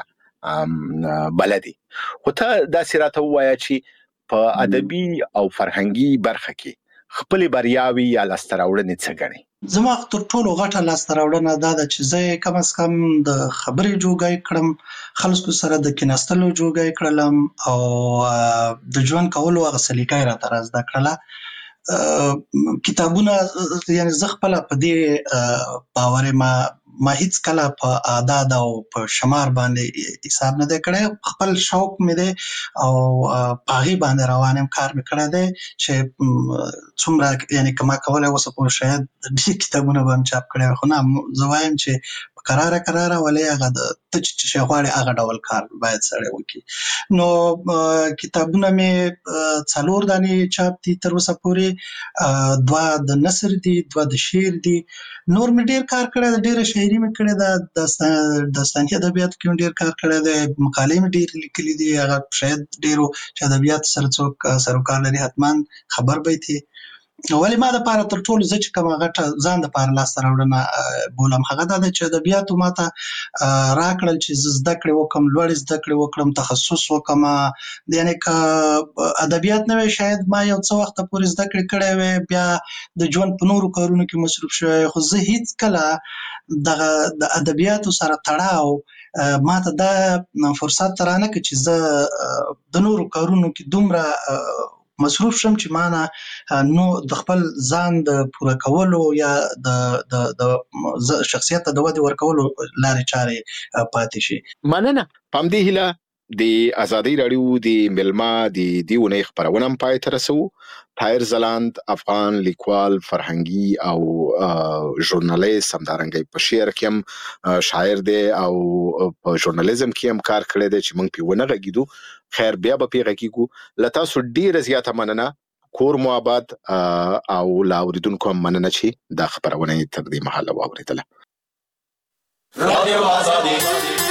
بلدي. خو ته داسې راته ووایه چې په ادبي او فرهنګي برخه کې خپلې بریاوې یا لاسته راوړنې څه ګڼې؟ زما تر ټولو غټه لاسته راوړنه دا ده چې زه کم از کم د خبرې جوګی کړم، خلکو سره د کېناستلو جوګی کړلم او د ژوند کولو هغه سلیقه یې راته را زده کړله. کتابونه یعنې زه خپله په دې باور یم ما هیڅ کله په اعداد او په شمار باندې حساب نه دی کړی، خپل شوق مې دی او په هغې باندې روان یم، کار مې کړی دی چې څومره یعنې که ما کولی اوسه پورې شاید ډېر کتابونه به هم چاپ کړی، خو نه زه وایم چې په کراره کراره ولې هغه د ته چې شی غواړې هغه ډول کار باید سړی وکړي. نو کتابونه مې څلور دانې چاپ دي تر اوسه پورې، دوه د نثر دي، دوه د شعر دي. نور مې ډېر کار کړی دی، ډېره شاعري مې کړې ده، داستاني ادبیاتو کې مې ډېر کار کړی دی، مقالې مې ډېرې لیکلي دي، هغه شاید ډېرو چې ادبیاتو سره څوک سروکار لري حتما خبر به یې ولې ما د پاره تر ټولو زه چې کوم غټه ځان د پاره لاس راوړنه بولم هغه دا چې ادبیاتو ماته راکړل چې زده کړې وکم لوړ زده کړې وکړم تخصص وکم یعنی که ادبیات نه وي شاید ما یو څه وخت پورې زده کړې کړې وي بیا د ژوند په نورو کارونو کې مصروف شوی خو زه هیڅ کله د ادبیاتو سره تړاو ماته دا فرصت ترانه کې چې زه د نورو کارونو کې دومره مصروف شم چې معنا نو د خپل ځان د پوره کولو یا د د د شخصیت د ودې ورکولو لارې چارې پاتې شي. مننه. پام دی هله د ازادي رادیو د ملما د دیونه خبرونه پای تر رسو. طاهر ځلاند افغان لیکوال فرهنګي او ژورنالیست همدارنګه په شعر کې هم شاعر دی او په ژورنالیزم کې هم کار کړی دی چې موږ په ونه غږیدو. خیر بیا به پیغه کیږو لتا سو ډیره زیاته مننه کور مو آباد او لا اوریدونکو هم مننه چې دا خبرونه تر دې محله واوریدله. رادیو آزادي